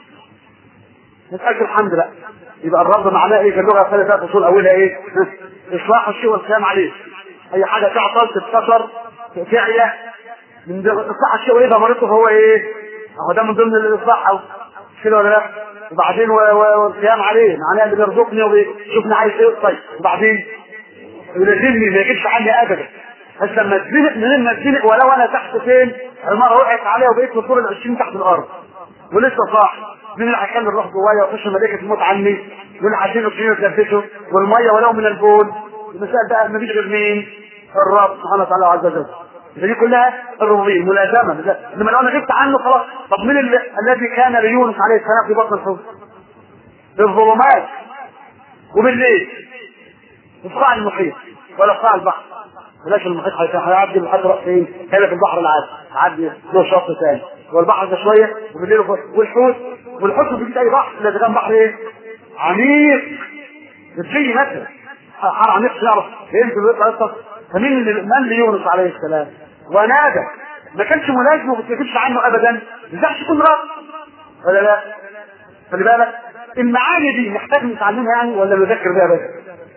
نتاكد الحمد بقى يبقى الرب معناه ايه في اللغه الثلاثه اصول اولها ايه؟ اصلاح الشيء والسلام عليه. اي حاجه تعطل تتكسر تعيا من اصلاح الشيء واذا مرضته هو ايه؟ اهو ده من ضمن الاصلاح او كده ولا لا؟ وبعدين والقيام عليه معناه اللي بيرزقني وبيشوفني عايز ايه. طيب وبعدين يلزمني ما يجيبش عني ابدا. بس لما اتزنق منين ما اتزنق ولو انا تحت فين؟ المره وقعت عليها وبقيت في الدور العشرين تحت الارض ولسه صاحي. مين اللي هيخلي الروح جوايا ويخش ملائكه الموت عني؟ واللي عايزين الاكسجين يتنفسوا والميه ولو من البول. المسائل بقى ما فيش غير مين؟ الرب سبحانه وتعالى عز وجل. دي كلها الربوبيه ملازمه. انما لو انا غبت عنه خلاص. طب مين اللي... الذي كان ليونس عليه السلام في بطن الحوت في الظلمات وبالليل في قاع المحيط ولا في قاع البحر؟ بلاش المحيط هيعدي لحد راس فين؟ هنا في البحر العادي عدي له شط ثاني والبحر ده شويه وبالليل والحوت والحوت ما بيجيش اي بحر الا كان بحر ايه؟ عميق. بتجي مثلا بحر عميق تعرف فين في فمين اللي من ليونس عليه السلام ونادى ما كانش ملازم وما بتكتبش عنه ابدا. ما ينفعش يكون رب ولا لا؟ خلي بالك المعاني دي محتاج نتعلمها يعني ولا نذكر بيها بس؟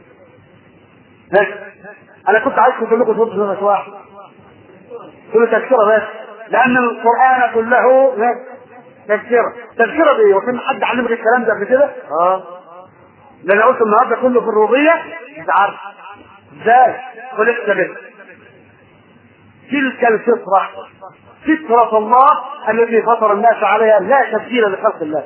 ها انا كنت عايزكم كلكم تبصوا في واحد كله تذكره بس لان القران كله تذكره. تذكره بايه؟ وكان حد علمك الكلام ده قبل كده؟ اه لان قلت النهارده كله في الربوبيه. انت عارف ازاي؟ قل اكتبت تلك الفطره فطره الله التي فطر الناس عليها لا تبديل لخلق الله.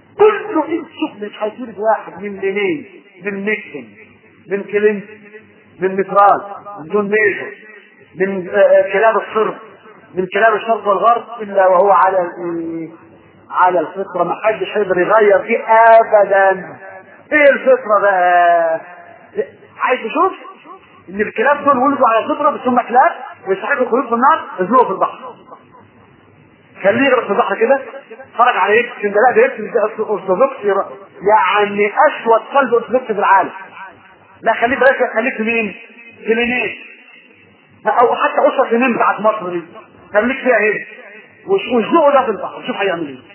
كله انت شوف مش هيجيب واحد من لينين من نيكسون من كلينتون من متران، من دون ميزو، من كلاب الصرف، من كلاب الشرق والغرب، الا وهو على على الفطره، ما حدش يقدر يغير فيه ابدا. ايه الفطره بقى؟ عايز تشوف ان الكلاب دول ولدوا على الفطره بس هم كلاب ويستحقوا الخلود في النار، ازلوه في البحر، خليه يغرق في البحر كده، اتفرج على ايه؟ سندلاء ده ارثوذكس، يعني اسود قلب ارثوذكس في العالم. لا خليه بلاش، خليك في مين؟ في لينيس، او حتى اسره لينين بتاعت مصر دي، خليك فيها ايه؟ وزقه ده في البحر، شوف هيعمل ايه.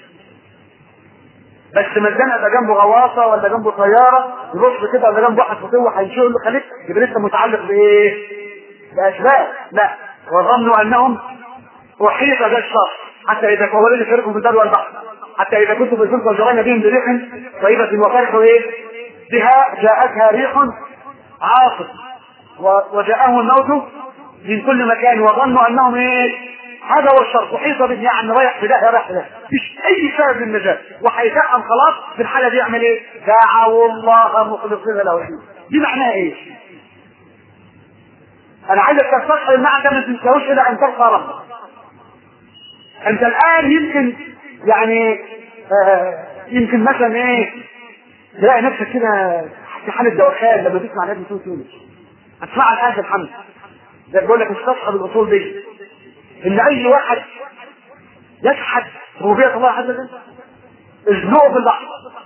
بس ما الزنقه ده جنبه غواصه ولا جنبه طياره، يبص كده ولا جنبه واحد فتوه هيشيل له، خليك يبقى لسه متعلق بايه؟ باسباب. لا، وظنوا انهم احيط ذا الشر حتى اذا كانوا الذين شاركوا في البر والبحر، حتى اذا كنتم في الفلك وجرينا بهم بريح طيبه وفرحوا ايه؟ بها جاءتها ريح عاصف وجاءهم الموت من كل مكان وظنوا انهم ايه؟ هذا هو الشر، احيط به، يعني رايح في داهيه رايح في داهيه، مفيش اي سبب للنجاه، وهيتأم خلاص. في الحاله دي يعمل ايه؟ دعوا الله مخلصين له الدين. دي معناها ايه؟ انا عايزك تستشعر المعنى ده، ما تنساهوش الى ان تلقى ربك. انت الان يمكن يعني آه يمكن مثلا ايه تلاقي نفسك كده في حاله دوخان لما تسمع النبي صلى الله عليه وسلم، هتسمع الان الحمد ده بيقول لك استصحب الاصول دي، ان اي واحد يجحد ربوبيه الله عز وجل ازنقه في البحر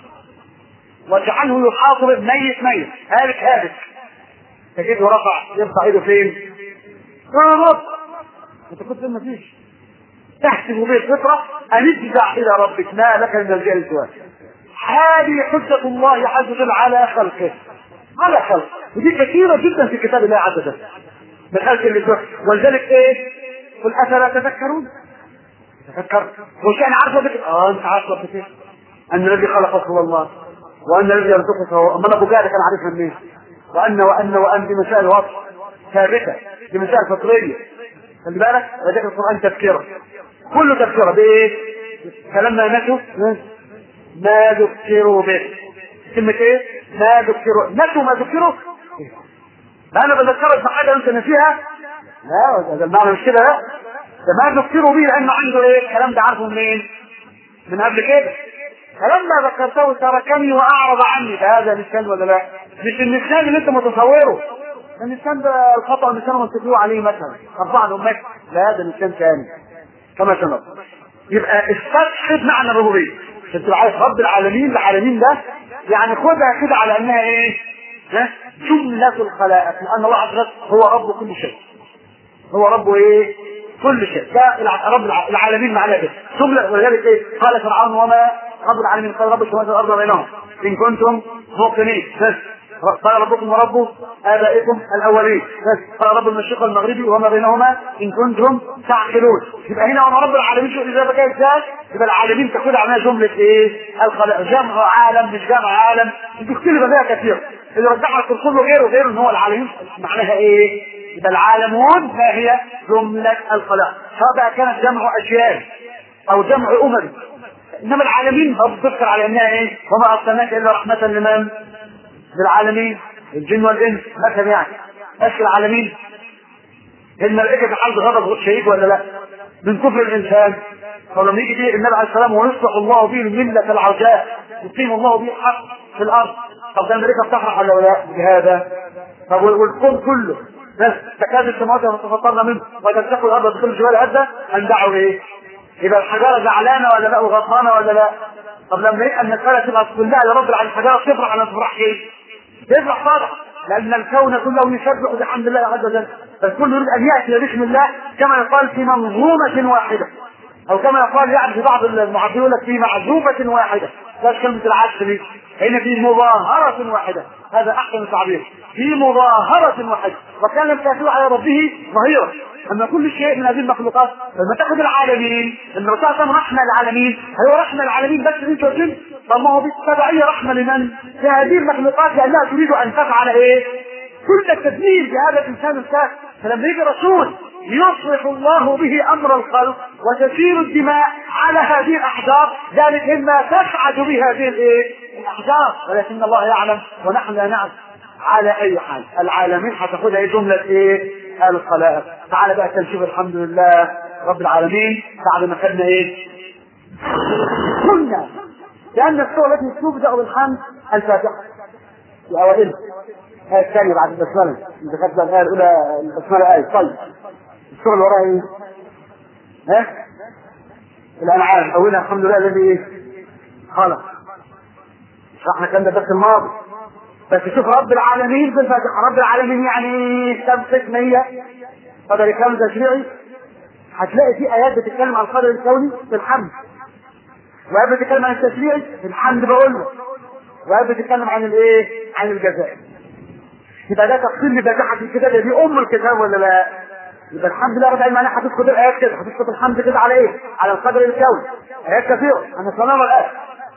واجعله يحاصر ميت ميت هالك هالك، تجده رفع يرفع ايده فين؟ يا رب انت كنت ما فيش تحت ربوبيه الفطره ان ادفع الى ربك ما لك من الجهل سواه. هذه حجه الله عز وجل على خلقه، على خلقه، ودي كثيره جدا في كتاب الله عز وجل من خلق اللي، ولذلك ايه؟ قل افلا تذكرون؟ تفكر وش انا عارف ربك؟ اه انت عارف ربك ايه؟ ان الذي خلقك هو الله، وان الذي يرزقك هو، اما انا ابو جهل كان عارفها منين؟ وان وان وان دي مسائل وصف ثابته، دي مسائل فطريه، خلي بالك. وذكر القران تذكره، كله تذكره بايه؟ فلما نسوا ما ذكروا به، كلمه ايه؟ ما ذكروا، نسوا ما ذكروا. لا انا بذكرك بحاجه انت نسيها؟ لا ده المعنى مش كده، لا ده ما ذكروا به لانه عنده ايه؟ الكلام ده عارفه منين؟ من قبل كده. فلما ذكرته تركني واعرض عني، فهذا نسيان ولا لا؟ مش النسيان اللي انت متصوره، النسيان ده الخطا النسيان منتبهوا عليه مثلا اربع امات، لا هذا نسيان ثاني كما سمعت. يبقى استصحب معنى الربوبيه، انت عارف رب العالمين، العالمين ده يعني خدها كده على انها ايه؟ ها؟ جمله الخلائق، لان الله عز وجل هو رب كل شيء، هو رب ايه؟ كل شيء، ده رب العالمين معناه كده جمله. ولذلك ايه؟ قال فرعون وما رب العالمين؟ قال رب السماوات والارض بينهم ان كنتم موقنين. بس قال ربكم ورب ابائكم الاولين. بس قال رب المشرق والمغربي وما بينهما ان كنتم تعقلون. يبقى هنا وانا رب العالمين شو اذا بقى ازاي؟ يبقى العالمين تاخد عنها جمله ايه؟ الخلق، جمع عالم مش جمع عالم، بتختلف فيها كثير. اللي رجع لك كله غيره غير ان هو العالمين معناها ايه؟ يبقى العالمون ما هي جمله الخلق، سواء كانت جمع اشياء او جمع امم، انما العالمين بتذكر على انها ايه؟ وما ارسلناك الا رحمه لمن؟ للعالمين، الجن والانس مثلا يعني. بس العالمين الملائكه في حال غضب شديد ولا لا؟ من كفر الانسان. فلما يجي فيه النبي عليه السلام ويصلح الله به المله العرجاء، يقيم الله به الحق في الارض، طب ده الامريكا بتفرح ولا لا بهذا؟ طب والكون كله بس تكاد السماوات يتفطرن منه وتنشق الارض بكل جبال هده، ان دعوا ايه؟ يبقى الحجاره زعلانه ولا لا؟ وغضبانه ولا لا؟ طب لما يبقى المساله تبقى كلها لرب العالمين، الحجاره تفرح ولا تفرح ايه؟ تفرح طبعا، لان الكون كله يسبح بحمد الله عز وجل، فالكل يريد ان ياتي باسم الله كما يقال في منظومه واحده، او كما يقال يعني في بعض المعبرين يقول لك في معزوفه واحده، بس كلمه العكس دي هنا في مظاهره واحده، هذا احسن التعبير، في مظاهره واحده، وكان الكافر على ربه ظهيرا. اما كل شيء من هذه المخلوقات لما تاخذ العالمين ان الرسول صلى رحمه العالمين، هو رحمه العالمين بس انت وجن؟ طب ما هو بالتبعيه رحمه لمن؟ لهذه المخلوقات لانها تريد ان تفعل ايه؟ كل التدمير بهذا الانسان الكافر. فلما يجي رسول يصلح الله به امر الخلق وتسير الدماء على هذه الاحجار، ذلك مما تسعد به هذه الايه؟ الاحجار، ولكن الله يعلم ونحن لا نعلم. على اي حال العالمين هتاخدها ايه؟ جمله ايه؟ الخلائق. تعالى بقى نشوف الحمد لله رب العالمين بعد ما خدنا ايه؟ قلنا لان الصوره التي تبدا بالحمد الفاتحه الاوائل. الآية الثانية بعد البسملة، إذا كانت الآية الأولى البسملة آية. طيب الصورة اللي وراها إيه؟ ها؟ الأنعام. أولها الحمد لله الذي إيه؟ خلق. شرحنا الكلام ده بس الماضي. بس شوف رب العالمين في الفاتحة. رب العالمين يعني كم قسمية؟ قدر كم تشريعي؟ هتلاقي في آيات بتتكلم عن القدر الكوني في الحمد، وآيات بتتكلم عن التشريعي في الحمد بقول له، وآيات بتتكلم عن الإيه؟ عن الجزاء. يبقى ده تفصيل لفاتحة الكتاب. دي ام الكتاب ولا لا؟ يبقى الحمد لله رب العالمين هتسقط الايات كده، هتسقط الحمد كده على ايه؟ على القدر الكوني. ايات كثيره انا سنرى الان.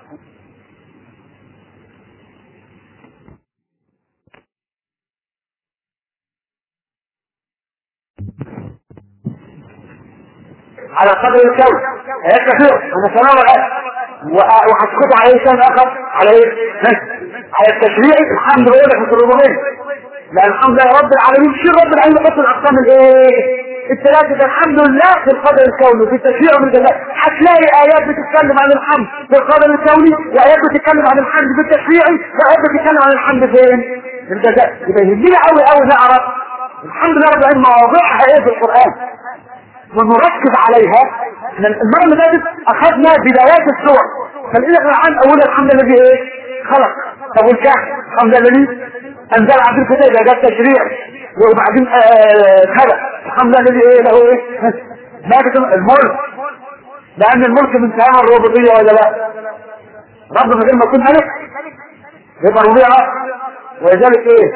على القدر الكوني ايات كثيره انا سنرى الان. وهتسقط على ايه ثاني اخر؟ على ايه؟ على التشريع. الحمد لله في الربوبيه، لأن الحمد لله رب العالمين. شيل رب العالمين بس الأقسام الإيه؟ الثلاثة. الحمد لله في القدر الكوني في التشريع من الجزاء. هتلاقي آيات بتتكلم عن الحمد في القدر الكوني، وآيات بتتكلم عن الحمد في التشريع، وآيات بتتكلم عن الحمد فين؟ في الجزاء. يبقى يهمنا قوي قوي نعرف الحمد لله رب العالمين مواضيعها إيه في القرآن ونركز عليها. المرة اللي فاتت أخذنا بدايات السور، فلقينا القرآن أول الحمد لله الذي إيه؟ خلق. طب والكهف الحمد لله الذي انزل عبد الكتاب ده التشريع، وبعدين خلق الحمد لله الذي ايه له ايه؟ ماده الملك، لان الملك من تمام الربوبيه ولا لا؟ رب من غير ما يكون ملك يبقى ربيعه. ولذلك ايه؟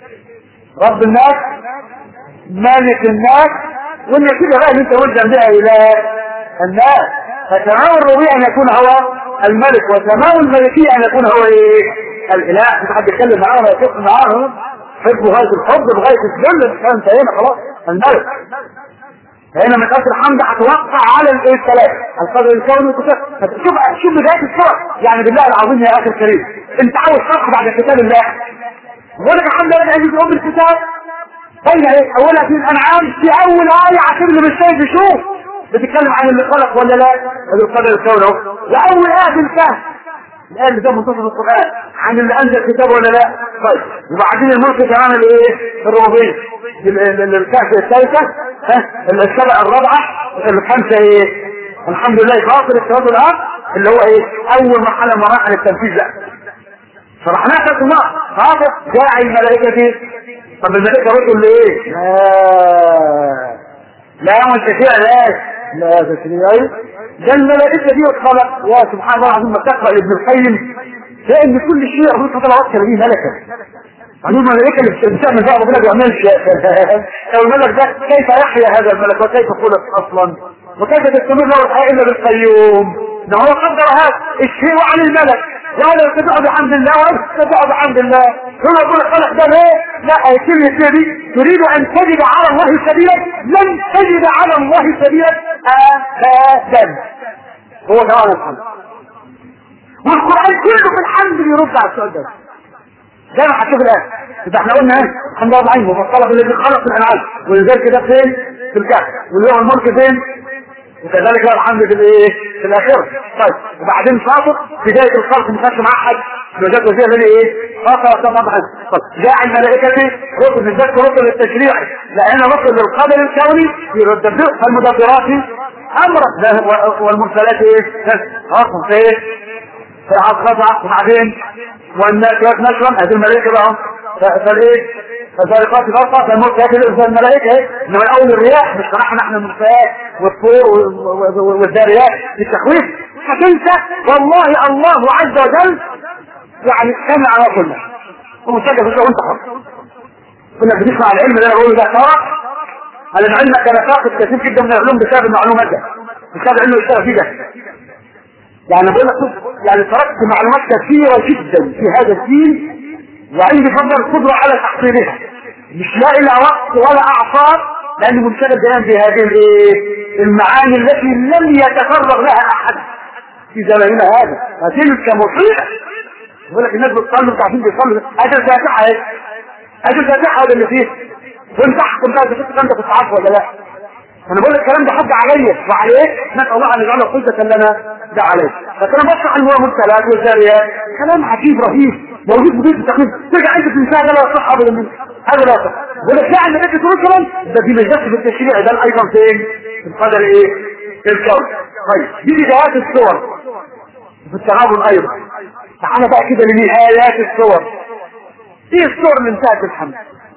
رب الناس مالك الناس، والنتيجه بقى اللي انت قلت بها الى الناس. فتمام الربوبيه ان يكون هو الملك، وتمام الملكيه ان يكون هو ايه؟ الاله. مش حد يتكلم معاه ولا يتكلم معاه، حب غايه الحب بغايه الذل. انت هنا خلاص الملك. هنا من اصل الحمد هتوقع على الايه؟ الثلاثه القدر الكوني والكتاب. شوف شوف بدايه الصوره. يعني بالله العظيم يا اخي الكريم، انت عاوز صح بعد كتاب الله؟ بقول لك الحمد لله الذي ام الكتاب بين ايه؟ اولها في الانعام في اول ايه عشان اللي مش شايف يشوف بتتكلم عن اللي خلق ولا لا؟ القدر الكوني اهو. واول ايه في الكهف الآن اللي ده منتصف القرآن عن اللي أنزل كتاب ولا لا؟ طيب وبعدين الملك كمان الإيه؟ الربوبية. الكهف الثالثة، ها السبع الرابعة، الخمسة إيه؟ الحمد لله فاطر السماوات والأرض اللي هو إيه؟ أول مرحلة من مراحل التنفيذ. لا شرحناها في السماء فاطر جاعل الملائكة. طب الملائكة رسل لإيه؟ لا لا وانت فيها لا لا تشريعي. ده الملائكة دي واتخلق. يا سبحان الله العظيم ما تقرأ لابن القيم لأن كل شيء ربنا سبحانه وتعالى وكل به ملكة. يعني الملائكة اللي بتعمل بقى ربنا بيعملش. لو الملك ده كيف يحيا هذا الملك وكيف خلق أصلا وكيف تستمر له الحياة إلا بالقيوم؟ ده هو قدر هذا الشيء عن الملك. وهذا يتبع بحمد الله وهذا يتبع بحمد الله. هو يقول خلق ده ليه؟ لا يتم يتبع تريد أن تجد على الله سبيلا لن تجد على الله سبيلا أبدا. هو كمان الحمد. والقرآن كله في الحمد بيرد على السؤال ده. زي ما هتشوف الآن. يبقى احنا قلنا ايه؟ الحمد لله العين مفصلة بالذي خلق الأنعام، ولذلك ده فين؟ في الكهف. واللي هو الملك فين؟ وكذلك بقى الحمد في الايه؟ في الآخرة. طيب وبعدين فاطر بداية الخلق ما كانش معاه حد. وجدت وزيها الذي ايه؟ فاطر طبعا حد. طيب جاء الملائكة رسل من ذلك رسل للتشريع، لأن رسل للقدر الكوني يدبر المدبرات أمرا والمرسلات ايه؟ أصلا في ايه؟ فرعات خطأ. وبعدين والناشرات نشرا هذه الملائكة بقى فالايه؟ فالفارقات فرقة فالمرسلات الملائكة ايه؟ انما الاول الرياح مش شرحنا احنا المرسلات والطور والذاريات للتخويف. هتنسى والله الله عز وجل يعني كامل على كله ومسجل في الشيء وانت حر. كنا بنسمع العلم اللي انا بقوله ده سواء على العلم كان فاقد كثير جدا من العلوم بسبب المعلومات ده، بسبب العلم اللي اشتغل فيه ده. يعني بقول لك يعني تركت معلومات كثيرة جدا في هذا الدين وعندي فضل القدرة على تحصيلها، مش لاقي لا وقت ولا اعصاب لاني منشغل دائما بهذه المعاني التي لم يتفرغ لها احد في زماننا هذا. فتلك مصيبة. يقول لك الناس بتصلي وتعرفين بيصلوا هذا الفاتحة ايه؟ ادي الفاتحه ولا اللي فيه؟ وانت احكم بقى اذا كنت انت كنت عارفه ولا لا. انا بقول الكلام ده حد عليا وعليه نسال الله ان يجعله حجه لنا ده عليه. لكن انا بشرح ان هو مبتلات والجاريات كلام عجيب رهيب موجود في بيت التقليد. ترجع انت تنساه ده لا يصح ابدا منه. هذا لا يصح. بقول لك لا ان انت تقول كلام ده دي مش بس في التشريع ده ايضا فين؟ في القدر ايه؟ في الكون. طيب دي بدايات الصور في التغابن ايضا. تعالى بقى كده لنهايات الصور. ايه الصور اللي انتهت الحمد؟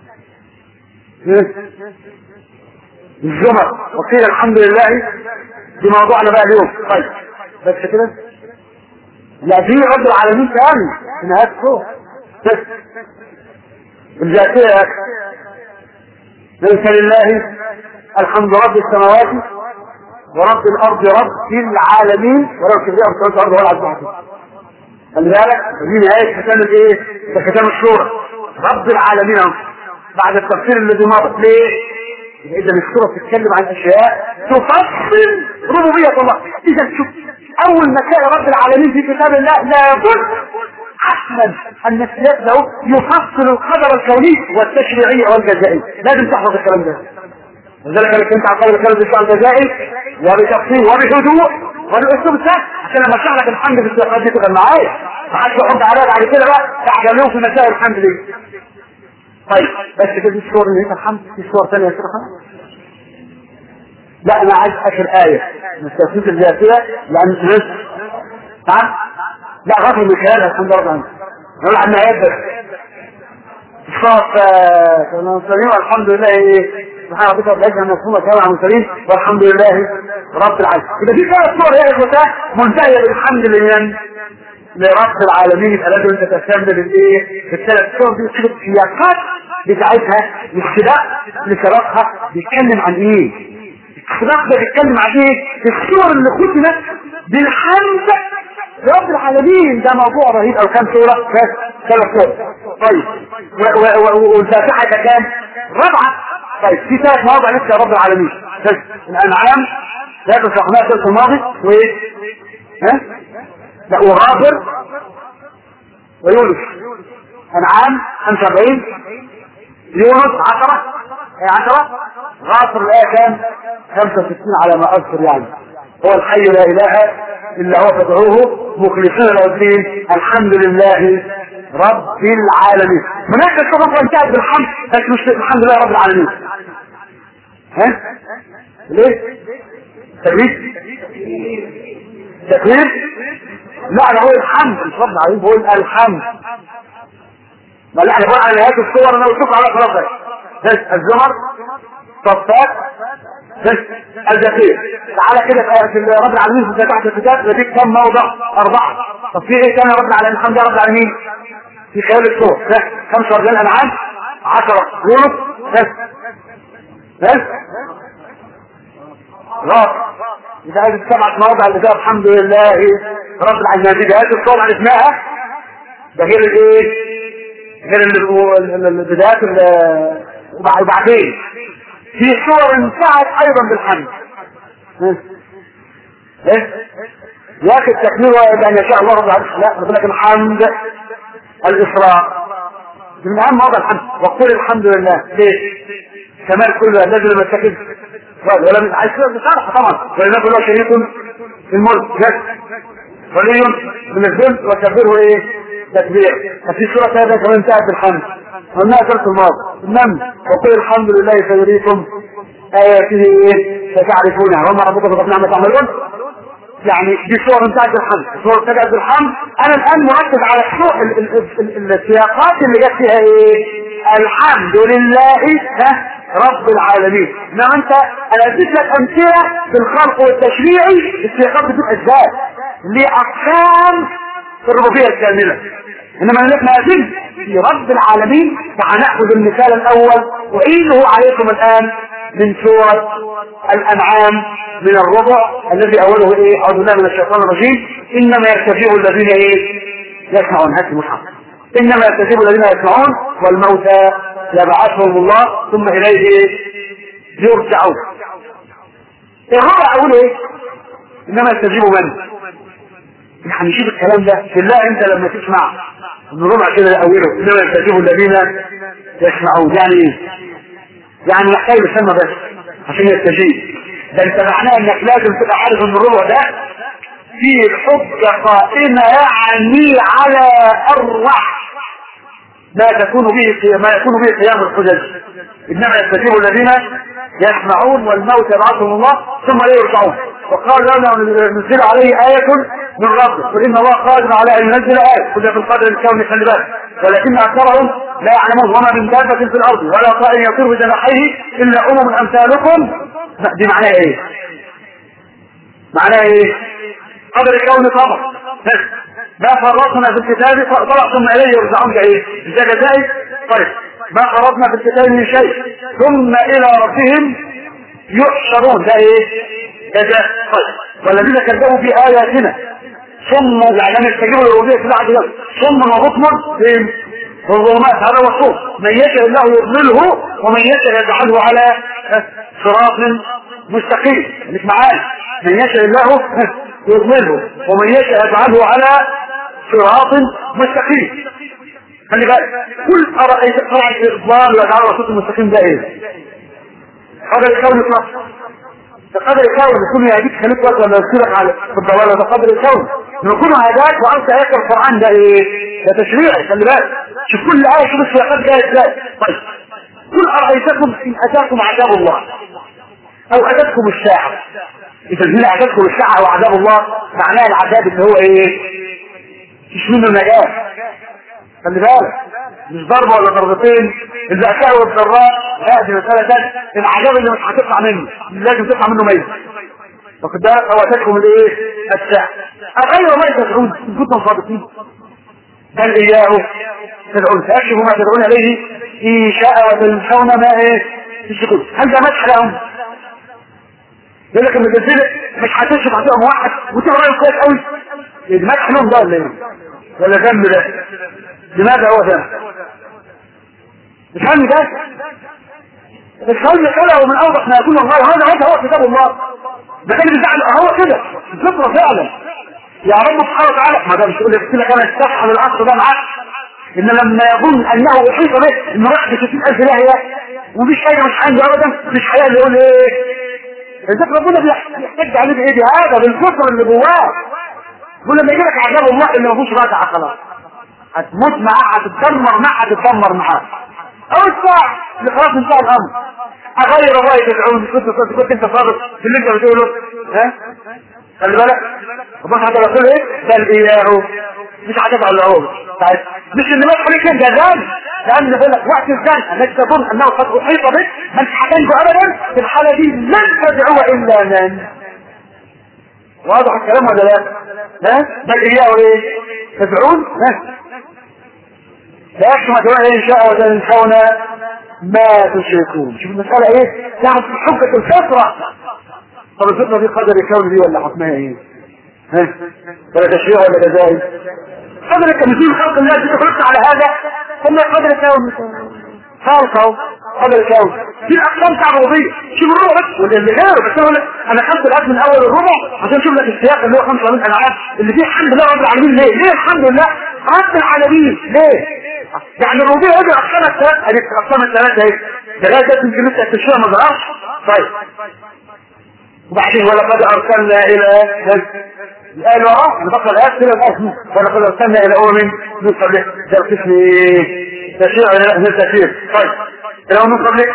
الزمر وقيل الحمد لله دي موضوعنا بقى اليوم. طيب بس كده لا في رب العالمين ثاني في نهاية الصور بس الذاتية يا اخي. ليس لله الحمد رب السماوات ورب الارض رب العالمين ولو كبرياء بسرعة الارض ولا عزوها. خلي بالك دي نهاية ختام الايه؟ ختام الصورة رب العالمين بعد التفسير الذي مضى. ليه؟ إذا السورة تتكلم عن أشياء تفصل ربوبية الله. إذا شوف أول ما تلاقي رب العالمين في كتاب الله لابد حتما أن السياق له يفصل القدر الكوني والتشريعي والجزائي. لازم تحفظ الكلام ده. وذلك أنا كنت أقول الكلام بالشيء الجزائي وبتفصيل وبهدوء وبالأسلوب السهل عشان لما أشرح لك الحمد في السياقات دي تبقى معايا. ما حدش يحط عليها بعد كده بقى تعجبوه في مسائل الحمد دي. طيب بس كده الصور اللي هي الحمد في صور ثانية يا شيخ. لا انا عايز اخر آية من التفسير الذاتية لان نص نعم لا غفل من خلالها الحمد لله عنه نقول عن نهاية بس الصوت المنصرين والحمد لله ايه سبحان ربك رب العزة مفهومة كما المنصرين والحمد لله رب العالمين. إذا في ثلاث صور هي إخوتها منتهية بالحمد لله لرب العالمين. يبقى لازم انت تهتم بالايه؟ بالثلاث صور دي تشوف السياقات بتاعتها السباق لسباقها بيتكلم عن ايه؟ السباق ده بيتكلم عن ايه؟ الصور اللي ختمت بالحمد لرب العالمين. ده موضوع رهيب. او كام صورة؟ بس ثلاث صور. طيب والفاتحة ده كام؟ رابعة. طيب في ثلاث مواضع لسه رب العالمين بس الانعام لا تشرحناها الثلث الماضي وايه؟ ها؟ لا وغافر ويونس. انعام خمسة وأربعين يونس عشرة ايه عشرة غافر الايه كام؟ خمسة وستين على ما اذكر. يعني هو الحي لا اله الا هو فادعوه مخلصين له الدين الحمد لله رب العالمين. هناك الصفة انتهت بالحمد بس مش الحمد لله رب العالمين. ها؟ ليه؟ تكبير تكبير لا انا بقول الحمد مش رب العالمين بقول الحمد. ما لا انا بقول على نهاية الصور انا بشوف على خلاص بس الزمر صفات بس الذكير. تعالى كده في رب العالمين في تحت الكتاب لديك كم موضع؟ أربعة. طب في ايه تاني رب العالمين؟ الحمد لله رب العالمين في خلال الصور بس خمسة وأربعين انعام عشرة يونس بس بس غاف. إذا هذه السبعة مواضع اللي فيها الحمد لله رب العالمين دي هذه الصور عرفناها. ده غير الايه؟ غير البدايات وبعدين في صور انتهت ايضا بالحمد. ايه ياخد التكبير وان يشاء الله رب العالمين. لا بقول لك الحمد الاسراء من اهم مواضع الحمد. وقل الحمد لله ليه؟ كمال كل الذي لم يتكد ولا عايز بصراحه طبعا ولنقل له شريك في الملك بس ولي من الذل وكبره ايه؟ تكبير. ففي سورة هذا كمان انتهت بالحمد قلناها ثلاث الماضي النمل وقل الحمد لله سيريكم آياته ايه فتعرفونها وما ربكم بغفل عما تعملون. يعني دي صور انتهت بالحمد صور انتهت بالحمد. انا الان مركز على السياقات اللي جت فيها ايه؟ الحمد لله رب العالمين. انما انت انا اديت لك امثله في الخلق والتشريعي السياقات بتبقى ازاي لاقسام في الربوبيه الكامله. انما نحن نازل في رب العالمين. فهناخذ المثال الاول واعيده عليكم الان من سوره الانعام من الربع الذي اوله ايه؟ اعوذ بالله من الشيطان الرجيم. انما يرتفع الذين ايه؟ يسمعون. هات المصحف. انما يرتفع الذين يسمعون والموتى يبعثهم الله ثم اليه يرجعون. الربع اوله ايه؟ انما يستجيب من؟ يعني شوف الكلام ده بالله انت لما تسمع الربع كده اوله انما يستجيب الذين يسمعون. يعني ايه؟ يعني محتاج يسمى بس عشان يستجيب. ده انت معناه انك لازم تبقى عارف ان الربع ده فيه الحجة قائمة يعني على أروع ما تكون به ما يكون به قيام الحجج. انما يستجيب الذين يسمعون والموت يبعثهم الله ثم لا يرجعون. وقال لنا ننزل عليه آية من ربه قل إن الله قادر على أن ينزل آية كل في القدر الكوني خلي بالك ولكن أكثرهم لا يعلمون وما من دابة في الأرض ولا طائر يطير بجناحيه إلا أمم أمثالكم. دي معناها إيه؟ معناها إيه؟ قدر الكوني طبعا بس ما فرطنا في الكتاب طبعا ثم إليه يرجعون. كإيه؟ إذا جزائي طيب ما فرطنا في الكتاب من شيء ثم إلى ربهم يحشرون. ده إيه؟ جزاء. طيب والذين كذبوا في آياتنا ثم يعني يستجيبوا للربوبية في بعد ذلك ثم وبطمر في الظلمات. هذا هو الصوت. من يشاء الله يضلله ومن يشاء يجعله على صراط مستقيم. مش معانا من يشاء الله يضلله ومن يشاء يجعله على صراط مستقيم. خلي بالك كل أرأيت قرأت الإضلال ويجعله على صراط مستقيم ده إيه؟ هذا الكون اطلاق. فقدر الكون يكون يهديك خليك وقت ولا يصيرك على في الضلالة. ده قدر الكون يكون هداك وأنت آيات القرآن ده إيه؟ ده تشريعي. خلي بالك شوف كل آية شوف السياقات جاية ازاي. طيب قل أرأيتكم إن أتاكم عذاب الله أو أتتكم الساعة. إذا هنا أتتكم الساعة وعذاب الله معناه العذاب اللي هو إيه؟ مش منه نجاة. خلي بالك مش ضربة ولا ضربتين البأساء والضراء لا دي مسألة تانية. العذاب اللي مش هتطلع منه لازم تطلع منه ميت. واخد بالك أو أتتكم الإيه؟ الساعة. أغير ما تدعون إن كنتم صادقين بل إياه تدعون فأكشفوا ما تدعون عليه إن شاء وتنسون ما إيه تشركون. هل ده مدح لهم؟ يقول لك المجزلة مش هتشرك هتبقى موحد وتبقى رايح كويس قوي. المدح لهم ده ولا ايه؟ ولا ذنب ده؟ لماذا هو ذنب؟ مش هم ده؟ مش هم كده ومن أوضح ما يكون الله هذا هذا هو كتاب الله. ده كان بيزعل هو كده الفطرة فعلا. يا رب سبحانه وتعالى ما ده مش يقول لك كده كان السفح للعصر ده معاك ان لما يظن انه احيط به انه راح بستين الف لاهية ومفيش حاجة مش عنده ابدا مش حياة اللي يقول ايه اذا ربنا بيحتاج عليه بايه هذا بالفطر اللي جواه. يقول لما يجي لك عذاب الله اللي ما فيهوش راجعه خلاص هتموت معاه هتتدمر معاه هتتدمر معاه او الساعة اللي خلاص انتهى الامر. اغير الله تدعون كنت كنت كنت انت صادق في اللي انت بتقوله ها خلي بالك ربنا هذا رسول ايه بل اياه مش عجب على العروض مش اللي ما تخليك انت ذلك لان بقول لك وقت الزن انك تظن انه قد احيط بك ما تحتاجه ابدا في الحاله دي لن تدعو الا من. واضح الكلام ولا لا؟ ها بل اياه ايه تدعون ها لا يكفي ما تدعون ايه ان شاء وتنسون ما تشركون. شوف المساله ايه تعرف حجه الفطره. طب الفطره دي قدر الكون دي ولا حكمها ايه؟ ها ولا تشريع ولا جزائي؟ قدر الكون خلق الله دي تخلص على هذا ثم قدر الكون خالصه قدر الكون في الاقسام تعرضيه. شوف الربع واللي غيره بس انا انا خدت الاكل من اول الربع عشان اشوف لك السياق اللي هو خمسة من الالعاب اللي فيه الحمد لله رب العالمين. ليه؟ ليه الحمد لله رب العالمين؟ ليه؟ يعني الربيع يجي اقسام الثلاث ادي اقسام الثلاثه اهي لغايه ده يمكن لسه التشريع ما ظهرش. طيب وبعدين ولقد ارسلنا الى الآن وراه نبقى الآيات كده الآيات ولقد ارسلنا الى امم من قبلك ده القسم تشريع من التشريع. طيب الى من قبلك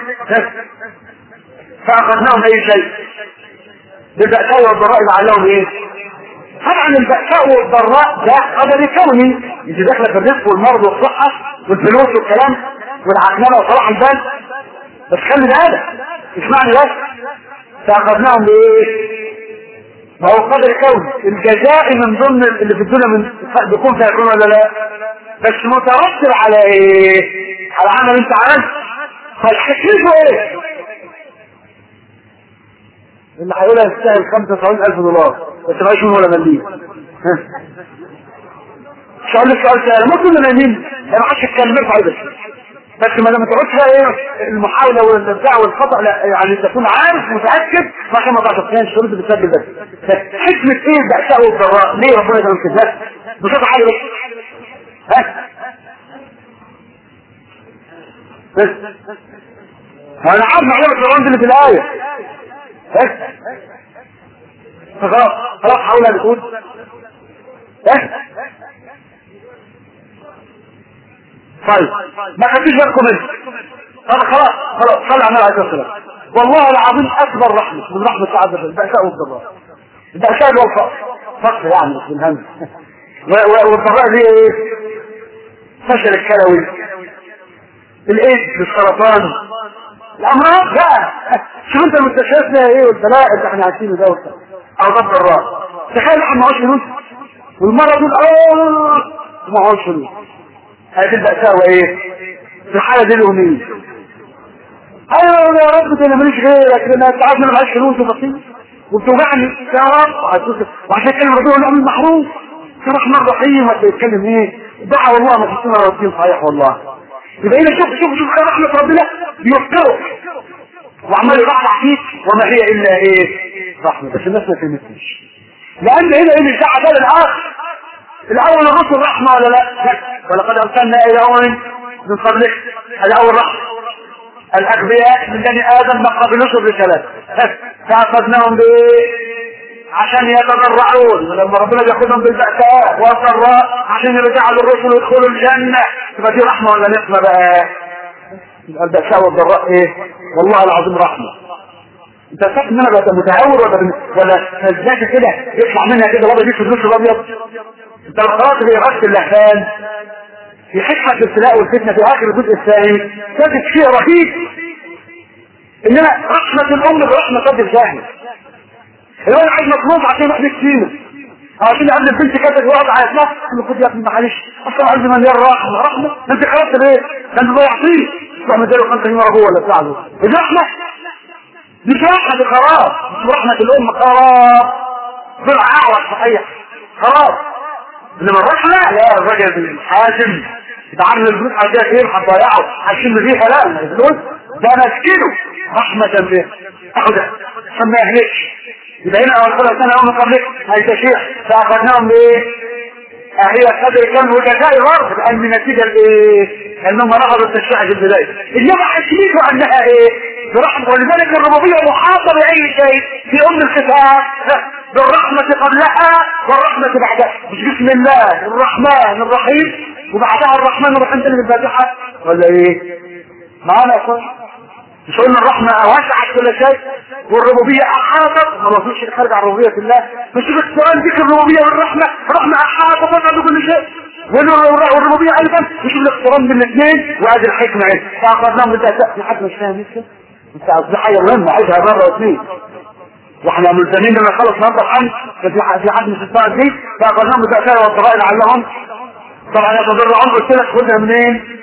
فاخذناهم اي شيء بالبأساء والضراء لعلهم ايه. طبعا البأساء والضراء ده قدر كوني انت داخله في الرزق والمرض والصحه والفلوس والكلام والعقلانه وصلاح البال بس خلي بالك اسمعني بس فاخذناهم بايه. ما هو قدر كوني الجزاء من ضمن اللي في الدنيا من بيكون فيكون ولا لا بس مترتب على ايه على عمل انت عملت. فالحكيمه ايه اللي هيقولها يستاهل خمسة وسبعين ألف دولار بس ما يشون ولا مليم. مش هقول لك سؤال سهل ممكن كنا نايمين ما عادش الكلمات عايزة بس ما لما تقعدش بقى ايه المحاولة والابداع والخطأ لا يعني تكون عارف متأكد ما عشان ما تعرف فين الشروط اللي بتسجل بس حكمة ايه البأساء والضراء ليه ربنا يجعل كده بصوت عالي بس ها انا عارف معلومة الرمز اللي في الآية بس خلاص خلاص حاولها نقول بس. طيب ما خدتش بالكم منه. طب خلاص خلاص صلى على النبي عليه الصلاة والسلام. والله العظيم أكبر رحمة من رحمة الله عز وجل البأساء والضراء. البأساء والفقر فقر يعني مش بالهم. والضراء دي ايه؟ فشل الكلوي، الايدز، السرطان، الامراض بقى. شوف انت المستشفيات فيها ايه والبلاء اللي احنا عايشينه ده او ضد الراء. تخيل احنا معهوش فلوس والمرض دول اه معهوش فلوس. هذه البأساء وايه؟ في الحالة دي الأمية. ايوه يا رب ده انا ماليش غيرك، انا انت عارف انا معيش فلوس وبسيط وبتوجعني يا رب. وعشان كده ربنا نعمل محروف في رحمن رحيم. وتتكلم ايه؟ دعا والله ما تحسنا ربنا صحيح والله. يبقى هنا شوف شوف شوف رحمة ربنا بيفكرك وعمال يرحع فيك وما هي الا ايه؟ رحمة. بس الناس ما تمتش لان هنا ايه مش دعا ده الاخر. الاول الرسل رحمة ولا لا؟ ولقد ارسلنا الى امم من قبلك. الاول رحمة. الاغبياء من بني ادم ما قبلوش الرسالات فاخذناهم بايه؟ عشان يتضرعون ولما ربنا بياخذهم بالبأساء والضراء عشان يرجعوا للرسل ويدخلوا الجنة. تبقى دي رحمة ولا نقمة بقى؟ البأساء والضراء ايه؟ والله العظيم رحمة. انت فاكر ان انا بقى متهور ولا ولا فزاكه كده يطلع منها كده وضع دي في النص الابيض؟ انت لو قرأت في غسل اللحفان في حكمة الابتلاء والفتنة في اخر الجزء الثاني تجد شيء رهيب انما رحمة الام برحمة قد الجاهل. الولد عايز مطلوب عشان يحدث فينا عشان قبل البنت كده يقعد على اطلاق يقول خد يا ابني معلش اصلا عايز مليار رحمة رحمة انت خلاص ايه؟ ده انت ضيعتيه تروح مديله خمسة جنيه ابوه ولا بتاع له. دي رحمة؟ مش رحمة، دي خلاص. مش رحمة الام خلاص طلع اعوج صحيح خلاص. انما الرحمة لا الراجل الحاكم يتعامل الفلوس عندها خير هتضيعه هتشم فيه حلال الفلوس ده انا اسكنه رحمة به اخده عشان ما يهلكش. يبقى هنا اول خلال سنة اول قبلك هيتشيح فاخدناهم بايه؟ هي قدر كان وجزائي غرب لان نتيجة الايه؟ انهم رفضوا التشريع في البداية. انما حكمته انها ايه؟ برحمة. ولذلك الربوبية محاطة باي شيء في ام الكتاب بالرحمة قبلها والرحمة بعدها. مش بسم الله الرحمن الرحيم وبعدها الرحمن الرحيم تاني بالفاتحة ولا ايه؟ معانا يا اخوان؟ مش قلنا الرحمة وسعت كل شيء والربوبية احاطت ما فيش خارج عن ربوبية الله. مش السؤال ذكر الربوبية والرحمة رحمة احاطت وسعت كل شيء والربوبية ايضا مش الاقتران بين الاثنين وادي الحكمة ايه فاخذناهم بالتأساء. لحد مش فاهم لسه انت دي حاجة مهمة عايزها مرة واثنين واحنا ملزمين لما نخلص نهارده الحمد في حد مش الساعة دي فاخذناهم بالتأساء والضراء لعلهم طبعا يتضرعون. قلت لك خدها منين؟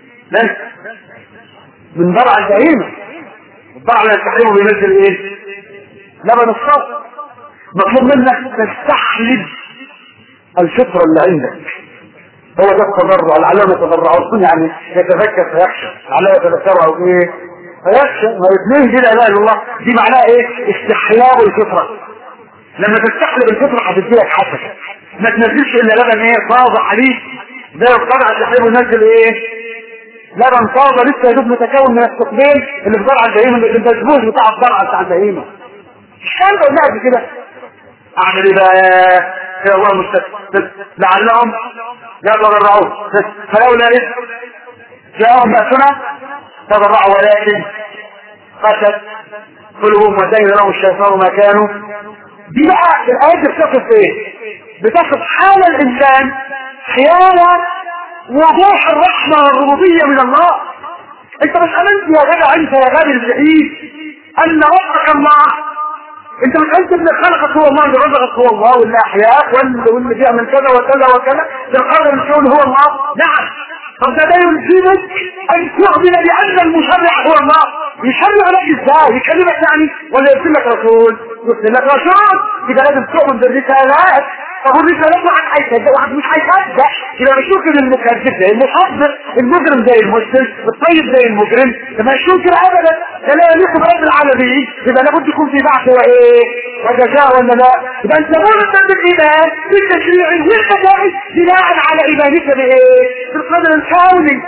من ضرع البهيمة. الضرع اللي يستحرمه بينزل ايه؟ لبن الصوت. مطلوب منك تستحلب الفطرة اللي عندك. هو ده التضرع. العلامة يتضرعون يعني يتذكر فيخشى. العلامة يتذكر او ايه؟ فيخشى. ما اثنين دي لا اله الا الله دي معناها ايه؟ استحلاب الفطرة. لما تستحلب الفطرة هتديلك حسنة. ما تنزلش الا لبن ايه؟ طازة حليب. ده الضرع تحليبه ينزل ايه؟ لبن طازة لسه يدوب متكون من الثقبين اللي في ضرع البهيمة اللي البسبوس بتاع الضرع بتاع البهيمة. مش كان قلنا قبل كده اعمل ايه بقى يا الله المستقبل لعلهم يتضرعون. فلولا ايه جاءهم بأسنا تضرعوا ولكن قست قلوبهم وزين لهم الشيطان ما كانوا. دي بقى الآيات بتصف ايه؟ بتصف حال الانسان حيال وضوح الرحمة والربوبية من الله. انت مش امنت يا جدع انت يا غالي البعيد ان ربك الله. انت مش انت اللي خلقك هو الله اللي رزقك هو الله واللي احياك واللي بيعمل كذا وكذا وكذا ده القدر الكون هو الله. نعم. طب ده يلزمك ان تؤمن بان المشرع هو الله. يشرع لك ازاي؟ يكلمك يعني ولا يرسل لك رسول؟ يرسل لك رسول. يبقى لازم تؤمن بالرسالات. طب الرسالات واحد هيصدق واحد مش هيصدق. يبقى مش يمكن المكذب زي المصدق المجرم زي المسلم الطيب زي المجرم ده مش يمكن ابدا. ده لا يليق برب العالمين. يبقى لابد يكون في بعث وايه وجزاء ولا لا؟ يبقى انت مؤمن بالايمان بالتشريع والقضاء بناء على ايمانك بايه؟ بالقدر الكوني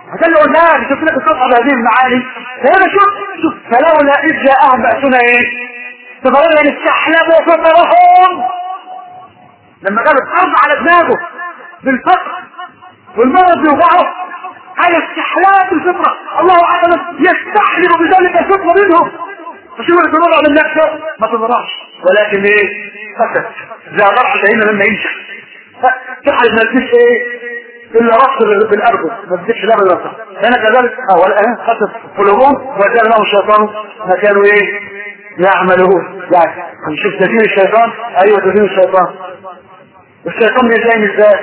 هتقول له لا شوف لك الصفحه بهذه المعاني. فهنا شوف شوف فلولا اذ جاءهم باسنا ايه؟ تبرر ان استحلبوا فطرهم لما جاب الارض على دماغه بالفقر والمرض بيوجعه على استحلاب الفطره. الله اعلم يستحلب بذلك الفطره منهم. مش يقول تضرع من نفسه ما تضرعش ولكن ايه؟ فسد زي ضرع هنا لما ينشف تحرج ما تجيش ايه الا رفض بالارض ما تجيش لا بالرفض. هنا كذلك اه والان خطف قلوبهم وكان لهم الشيطان ما كانوا ايه يعملون. يعني نشوف تدين الشيطان. ايوه تدين الشيطان. الشيطان بيزين ازاي؟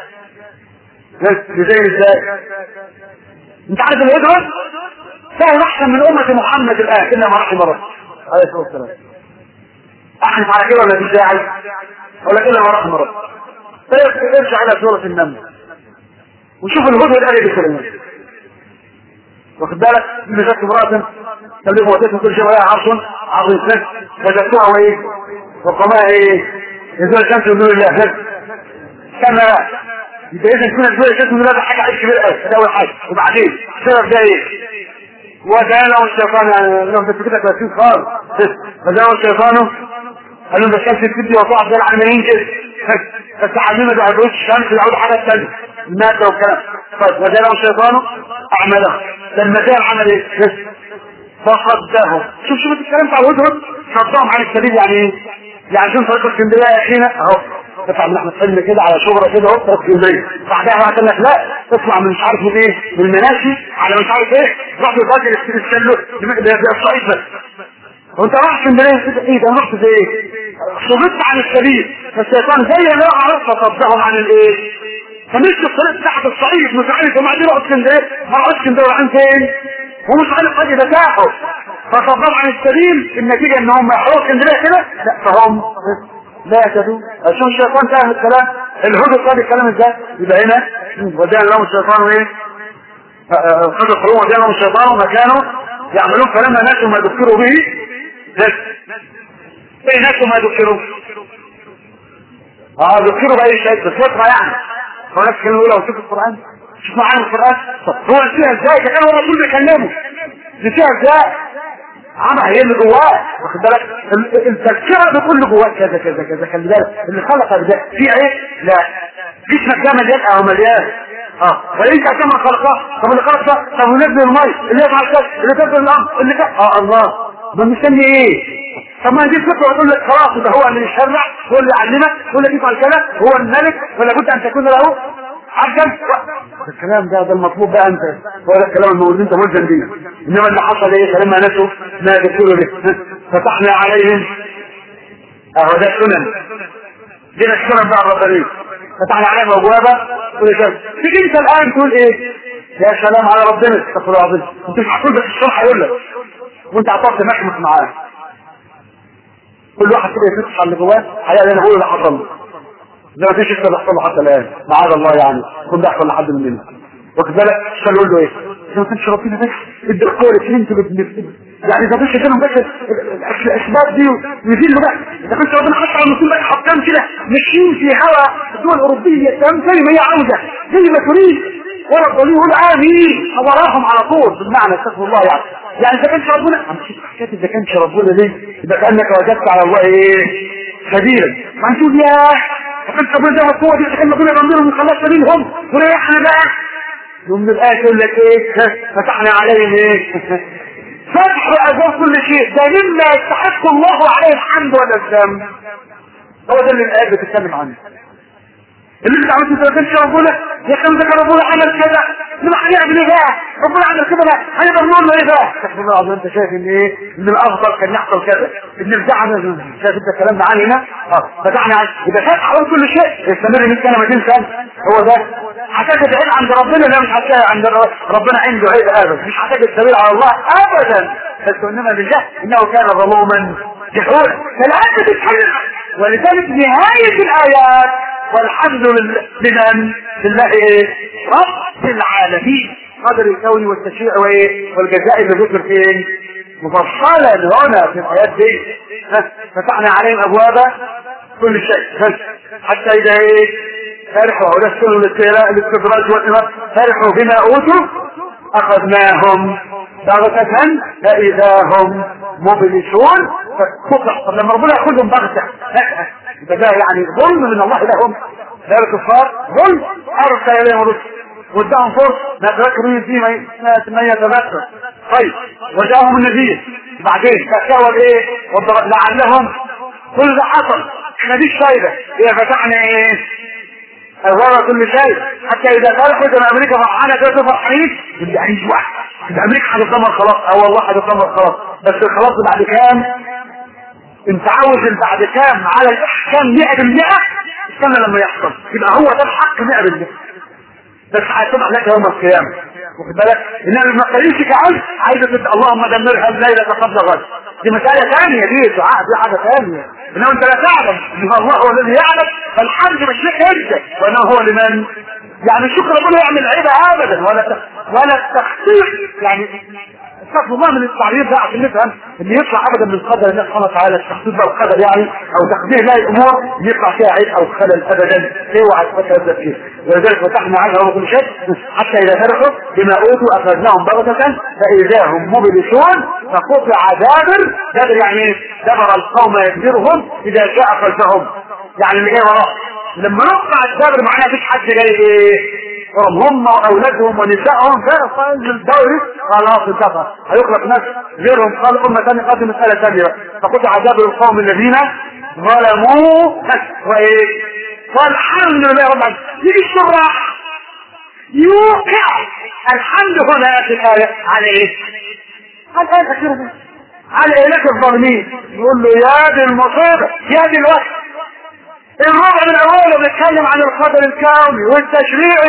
بيزين ازاي؟ انت عارف الهجرة فهو احسن من امة محمد الان الا ما رحم ربه عليه الصلاة والسلام. احنا على كده ولا مش داعي ولا الا ما رحم ربه. ارجع الى سورة النمل وشوف الهدوء الالي بكلمات. واخد بالك ان جت امرأة تبلغ وتسمى كل شيء وهي عرش عظيم فجدتها وايه وقماها ايه يزول الشمس من دون الله كما يبقى اذا كنا نزول الشمس من دون الله حاجه عايز كبير قوي ده اول حاجه. وبعدين السبب ده ايه؟ وزالوا الشيطان لهم في كده ثلاثين خالص وزالوا الشيطان قال لهم ده الشمس تبدي وتقع زي العلمانيين كده فالتعليم ما بيعبدوش الشمس بيعبدوا حاجه ثانيه الماده والكلام. طيب وزالوا الشيطان اعمالهم لما زال عمل ايه؟ فصدهم. شوف شوف الكلام بتاع الهدهد صدهم عن السبيل. يعني ايه؟ يعني شوف طريق اسكندريه يا اخينا اهو تطلع من احمد حلمي كده على شجره كده اهو طريق اسكندريه بعدها بقى قال لك لا تطلع من مش عارف من ايه من المناشي على مش عارف ايه رحت الراجل السلو الصعيد بس وانت رايح اسكندريه ايه ده رحت زي ايه؟ صدت عن السبيل فالشيطان زي ما عرف فصدهم عن الايه؟ فمشي الطريق تحت الصعيد مش عارف وما عندي رحت اسكندريه ما رحت اسكندريه رايحين فين؟ ومش عارف حاجه ده تاحوا فصدهم عن السبيل. النتيجه ان هم يحرقوا اسكندريه كده لا فهم لا يهتدون. عشان الشيطان فاهم الكلام الهدى قال الكلام ازاي؟ يبقى هنا ودان لهم الشيطان ايه؟ خد القلوب ودان لهم الشيطان وما كانوا يعملون فلما نسوا ما ذكروا به بس ايه نسوا ما ذكروا؟ اه ذكروا باي شيء بالفطره يعني. فناس كانوا يقولوا لو شوف القران شوف معانا القران هو نسيها ازاي؟ ده كان هو الرسول بيكلمه نسيها ازاي؟ عمل هي اللي جواه واخد بالك التذكره بتقول له جواه كذا كذا كذا خلي بالك اللي خلق ده في ايه؟ لا جسمك ده مليان او مليان اه فانت عشان ما خلقه طب اللي خلق ده طب ونزل المي اللي يفعل كذا اللي تنزل الامر اللي كذا اه الله ده مستني ايه؟ طب ما دي الفكره يقول لك خلاص ده هو اللي يشرع هو اللي يعلمك هو اللي يفعل كذا هو الملك ولا بد ان تكون له عشان الكلام ده ده المطلوب بقى انت هو ده الكلام الموجود انت ملزم بيه. انما اللي حصل ايه؟ فلما نسوا ما ذكروا به فتحنا عليهم اهو ده السنن دي السنن بقى الربانيه فتحنا عليهم ابوابا كل شيء. تيجي انت الان تقول ايه؟ يا سلام على ربنا استغفر الله العظيم انت مش هتقول بس الشرح يقول لك وانت هتقعد تمحمح معاه كل واحد كده يفتح اللي جواه حقيقه انا بقول اللي حصل له زي ما فيش كده بيحصل له حتى الان معاذ الله يعني يكون بيحصل لحد مننا واخد بالك عشان يقول له ايه؟ اذا ما كانش ربنا بس الدكتور اللي انتوا يعني اذا فيش كده بس الاسباب دي يزيل له بقى اذا كانش ربنا حتى على المسلمين بقى حكام كده ماشيين في هوا الدول الاوروبيه تمام زي ما هي عاوزه زي ما تريد ولا الضليل يقول امين وراهم على طول بالمعنى استغفر الله يعني. يعني اذا كانش ربنا امشي حكايه اذا كانش ربنا ليه يبقى كانك وجدت على الله ايه سبيلا ما نقول يا فكنت ربنا ده القوه دي كان ربنا يضمنهم ويخلص سبيلهم وريحنا بقى يوم الايه يقول لك ايه فتحنا عليهم ايه فتح ابواب كل شيء ده مما يستحق الله عليه الحمد ولا الذنب. هو ده اللي الايه بتتكلم عنه اللي انت عملت انت ما كانش ربنا يا كان ذكر ربنا عمل كذا لما هنعمل ايه بقى؟ ربنا عمل كده بقى هيبقى نقول له ايه بقى؟ استغفر الله العظيم انت شايف ان ايه؟ ان الافضل كان يحصل كذا ان الزعم شايف انت الكلام ده عني هنا؟ اه فتحنا يبقى فتح على كل شيء يستمر مية سنه مئتين سنه هو ده هتجد عيب عند ربنا لا مش هتجد عند ربنا عنده عيب ابدا مش هتجد سبيل على الله ابدا بس انما بالله انه كان ظلوما جحولا فالآية تتحرك ولذلك نهايه الايات والحمد لله لله ايه رب العالمين قدر الكون والتشريع وايه والجزاء اللي ذكر فين مفصلا هنا في الحياة دي فتحنا عليهم ابواب كل شيء حتى اذا ايه فرحوا ولا سكنوا الاستدراج والإمام فرحوا بما اوتوا اخذناهم بغتة فاذا هم مبلسون فتطلع. طب لما ربنا ياخذهم بغتة يبقى ده يعني ظلم من الله لهم. ذلك الكفار ظلم. ارسل اليهم رسل واداهم فرصه ما تذكروا فيه ما يتذكر. طيب وجاءهم النذير بعدين فكروا ايه لعلهم كل ده حصل احنا دي فايده هي فتحنا ايه أغرى كل شيء حتى إذا فرحت أن أمريكا فرحانة كده فرحانين اللي عايز واحد إذا أمريكا هتتدمر خلاص. أه والله هتتدمر خلاص بس الخلاص بعد كام؟ أنت عاوز بعد كام على الإحكام مئة بالمئة استنى لما يحصل يبقى هو ده الحق مئة بالمئة بس هتبقى لك يوم القيامة. واخد بالك إنما المقاييس كعز عايزة تبقى اللهم دمرها الليلة قبل غد دي مسألة ثانية دي دعاء دي حاجة ثانية. إنما أنت لا تعلم إن الله هو الذي يعلم فالحمد مش لك أنت وأنه هو لمن يعني الشكر ربنا يعمل عيبة أبدا ولا ولا التخطيط يعني استغفر الله من التعبير ده عشان نفهم اللي يطلع ابدا من قدر الله سبحانه وتعالى التخطيط ده القدر يعني او تقدير لا الامور يطلع فيها عيب او خلل ابدا اوعى تفكر فيه. ولذلك فتحنا عنها كل شيء حتى اذا فرحوا بما اوتوا اخذناهم بغتة فاذا هم مبلسون فقطع دابر. دابر يعني دبر القوم يدبرهم اذا جاء خلفهم يعني اللي جاي وراه. لما نقطع الدابر معناها مفيش حد جاي ايه هم واولادهم ونسائهم فينزل الدوري خلاص انتهى هيخلق ناس غيرهم. قال امه ثانيه قدم مساله ثانيه فقطع دابر القوم الذين ظلموا وايه والحمد لله رب العالمين. يجي الشراح يوقع الحمد هنا في الايه على ايه؟ على الايه الاخيره على اهلاك الظالمين. يقول له يا دي المصيبه يا دي الوقت الربع من الاول بنتكلم عن القدر الكوني والتشريعي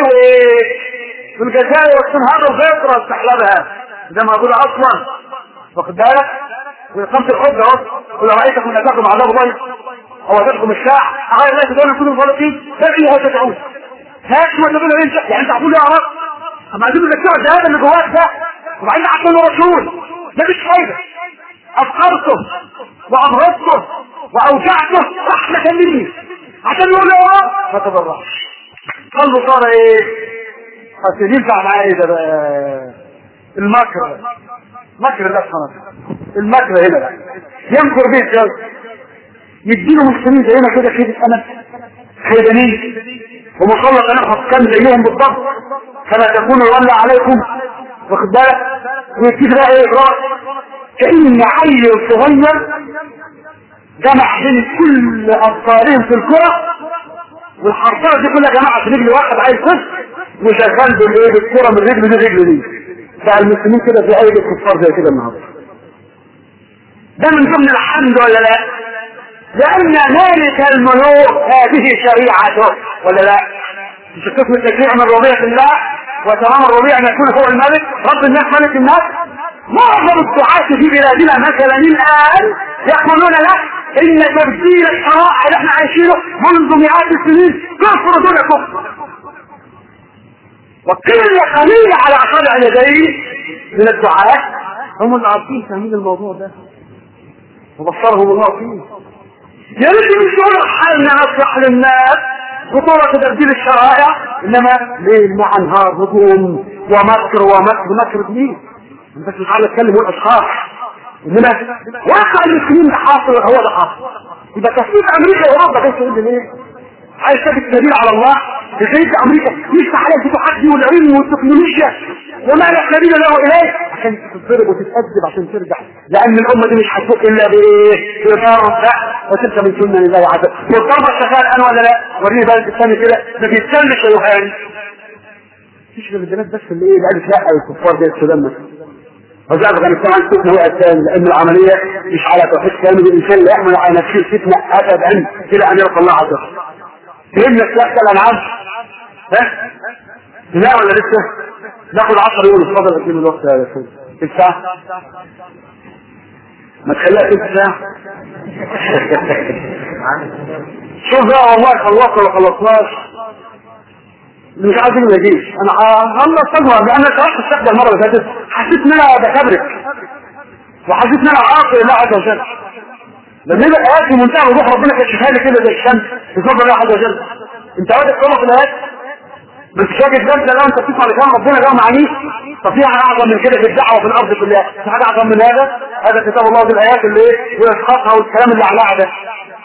والجزائر واستنهار الفطره واستحلابها زي ما بقول اصلا. واخد بالك وقامت الحجه اهو قل رايتكم ان اتاكم عذاب الله او اتاكم الساعه غير الله تدعون كل الفالقين فايها تدعون هاك ما تقول انت يعني انت هتقول يا رب اما عايزين نذكرك ده هذا اللي جواك ده وبعدين عطوا رسول ده مش فايده افكرته وامرضته واوجعته رحمه مني عشان يقول له ما تبرعش قلبه صار ايه عشان ينفع معاه ايه ده بقى المكر مكر الله سبحانه وتعالى. المكر هنا بقى ينكر بيه الجو يديله مسلمين زينا كده كده انا خيبانين ومسلط انا حكام زيهم بالضبط كما تكون الولى عليكم. واخد بالك ويكتب بقى ايه اجراء كأن عيل صغير جمع بين كل أبطالهم في الكرة والحرطانة دي كلها جماعة في رجل واحد عايز كفر وشغال بالايه بالكرة من رجل دي رجل دي. فالمسلمين كده في عيد الكفار زي كده النهارده. ده من ضمن الحمد ولا لا؟ لأن مالك الملوك هذه شريعته ولا لا؟ مش قسم التشريع من ربيع الله وتمام الربيع ان يكون هو الملك رب الناس ملك الناس. معظم الدعاة في بلادنا مثلا الآن يقولون لا إن تبديل الشرائع اللي احنا عايشينه منذ مئات السنين كفر دون كفر. وكل قليل على أصابع اليدين من الدعاة هم اللي عارفين فاهمين الموضوع ده وبصرهم الله فيه. يا ريت مش يقولوا حالنا نصلح للناس بطولة تبديل الشرائع انما ليل مع نهار هجوم ومكر ومكر مكر مين؟ انت مش عارف تتكلم والاشخاص انما واقع المسلمين ده حاصل هو ده حاصل. يبقى تفكير امريكا واوروبا ده يقول لي ايه؟ عايز تثبت دليل على الله بزيد امريكا يفتح عليها الفتوحات دي والعلم والتكنولوجيا وما لا سبيل له اليه عشان تتضرب وتتأدب عشان ترجع لان الامه دي مش هتفوق الا بايه؟ بضرب ده وتلك من سنه لله عز وجل. والضربه شغال انا ولا لا؟ وريني بقى الثاني كده ده بيتسلش يا يوهان. مفيش غير البنات بس اللي ايه اللي قالت لا الكفار زي السودان مثلا. وزي افغانستان فتنه وقعت ثاني لان العمليه مش على توحيد كامل الانسان لا يحمل على نفسه الفتنه ابدا الى ان يلقى الله عز وجل. فهمنا سلاح الانعام؟ ها؟ لا ولا لسه؟ ناخد عشر يقول اتفضل اكيد الوقت يا رسول. تلت ساعة؟ ما تخليها تلت ساعة؟ شوف بقى والله خلصنا ولا خلصناش مش عايزين ما يجيش. انا الله استغفر لان انا شرحت الشكل المره اللي فاتت حسيت ان انا بكبرك وحسيت ان انا عاقل الله عز وجل. لما يبقى ايات في منتهى وضوح ربنا كشفها لي كده زي الشمس بفضل الله عز وجل. انت عاوز تقرا في الايات ما انتش واجد نفسك لو انت بتسمع لكلام ربنا جو معنيه. طب في حاجه اعظم من كده في الدعوه في الارض كلها؟ في حاجه اعظم من هذا؟ هذا كتاب الله بالايات اللي ايه ويسخطها والكلام اللي على ده.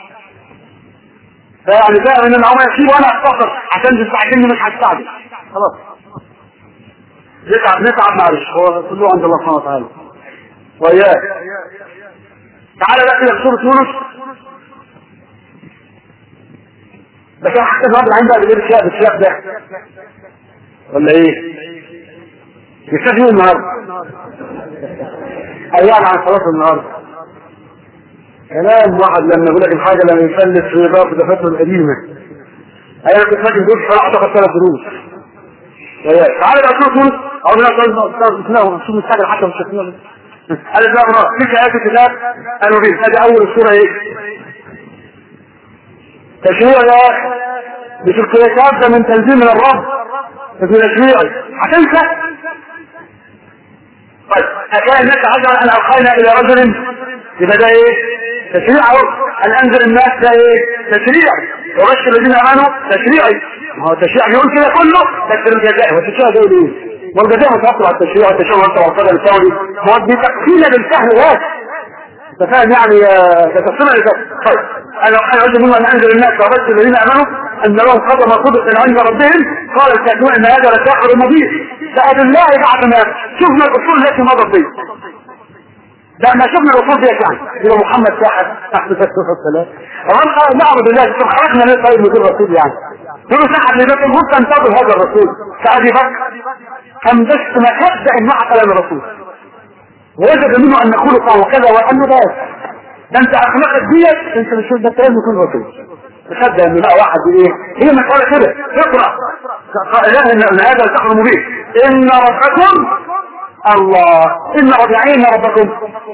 فيعني فاهم ان العمر يسيب وانا افتقر عشان تستعجلني مش هستعجل خلاص. نتعب نتعب معلش، هو كله عند الله سبحانه وتعالى. وإياك تعالى بقى كده في سورة يونس. ده كان حتى النهارده العين بقى بيقول الشيخ الشيخ ده ولا ايه؟ يكتب ايه النهارده؟ ايام عن صلاة النهارده. كلام واحد لما يقول لك الحاجة لما يفلس في ضرب دفاته القديمة. ايام كنت فاكر دول صراحة تاخد ثلاث دروس. تعالى بقى سورة يونس. أو لا تنسى اسمه شو مستعجل حتى مش شايفينه. هذا ده مرة فيك آيات الكتاب قالوا بيه. هذه أول السورة إيه؟ تشريع يا أخي. مش القياسات ده من تنزيل من الرب. في تشريعي هتنسى؟ طيب أكان الناس عجل أن ألقينا إلى رجل يبقى ده إيه؟ تشريع أن أنزل الناس ده إيه؟ تشريع. وبشر الذين آمنوا تشريعي. ما هو التشريع بيقول كده كله بس الجزاء. والتشريع ده إيه؟ والجزاء متوقع على التشريع والتشريع والتشريع والقدر الثوري. هو بتقسيمه بالفهم واحد. انت فاهم يعني تقسيمه للفهم. طيب انا انا قلت منه ان انزل الناس وبشر الذين امنوا ان لهم قدم صدق عند ربهم قال الكافرون ان هذا لساحر مبين. ده بالله بعد ما شفنا الاصول التي مضت به. ده ما شفنا الاصول ديت يعني يبقى محمد ساحر احمد السلام. والله نعبد الله سبحانه خرجنا ليه طيب من الرسول يعني. يقولوا ساحر لذات الموت تنتظر هذا الرسول كأبي بكر كم بس ما تبدأ مع كلام الرسول ووجد منه ان خلقه وكذا وانه بس ده انت اخلاقك ديت انت مش ده كلام يكون رسول. تصدق ان بقى واحد ايه هي مسألة كده اقرأ قائلاه ان هذا السحر مبين ان ربكم الله ان ربعين ربكم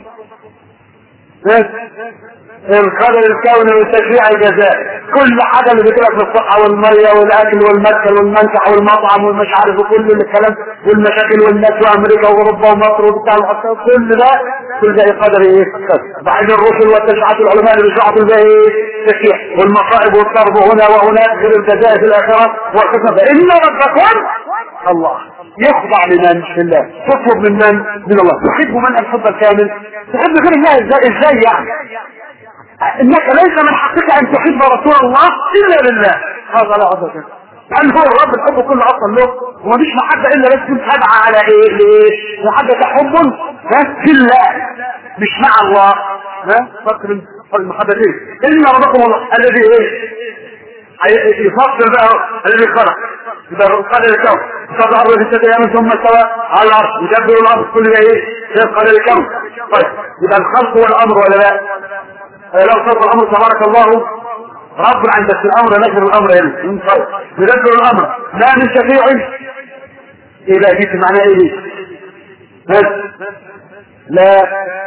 القدر الكوني والتشريع الجزائي كل حاجة اللي بتقولك في الصحة والمية والاكل والمسكن والمنفع والمطعم والمش عارف وكل الكلام والمشاكل والناس وامريكا واوروبا ومصر وبتاع الحصة كل ده كل ده قدر ايه بعد الرسل والتشريعات العلماء اللي بيشرعوا كل ده ايه تشريع والمصائب والضرب هنا وهناك غير الجزاء في الاخرة والقسمة فإن ربكم الله يخضع لمن في الله تطلب من من من الله تحب من الحب الكامل تحب غير الله ازاي ازاي يعني انك ليس من حقك ان تحب رسول الله الا لله هذا لا عذر لان هو الرب الحب كله اصلا له ومفيش محبه الا بس تابعه على ايه ليه محبه حب في الله مش مع الله ها فكر المحبه دي ان ربكم الله الذي ايه يفصل بقى الذي خلق يبقى قدر الكون صار الارض في ستة ايام ثم استوى على العرش يدبر الامر كل ده ايه في قدر الكون. طيب يبقى الخلق والامر ولا لا؟ لو صار الامر تبارك الله رب عند الامر نشر الامر هنا طيب يدبر الامر لا من شفيع ايه بقى جيت معناه ايه بس لا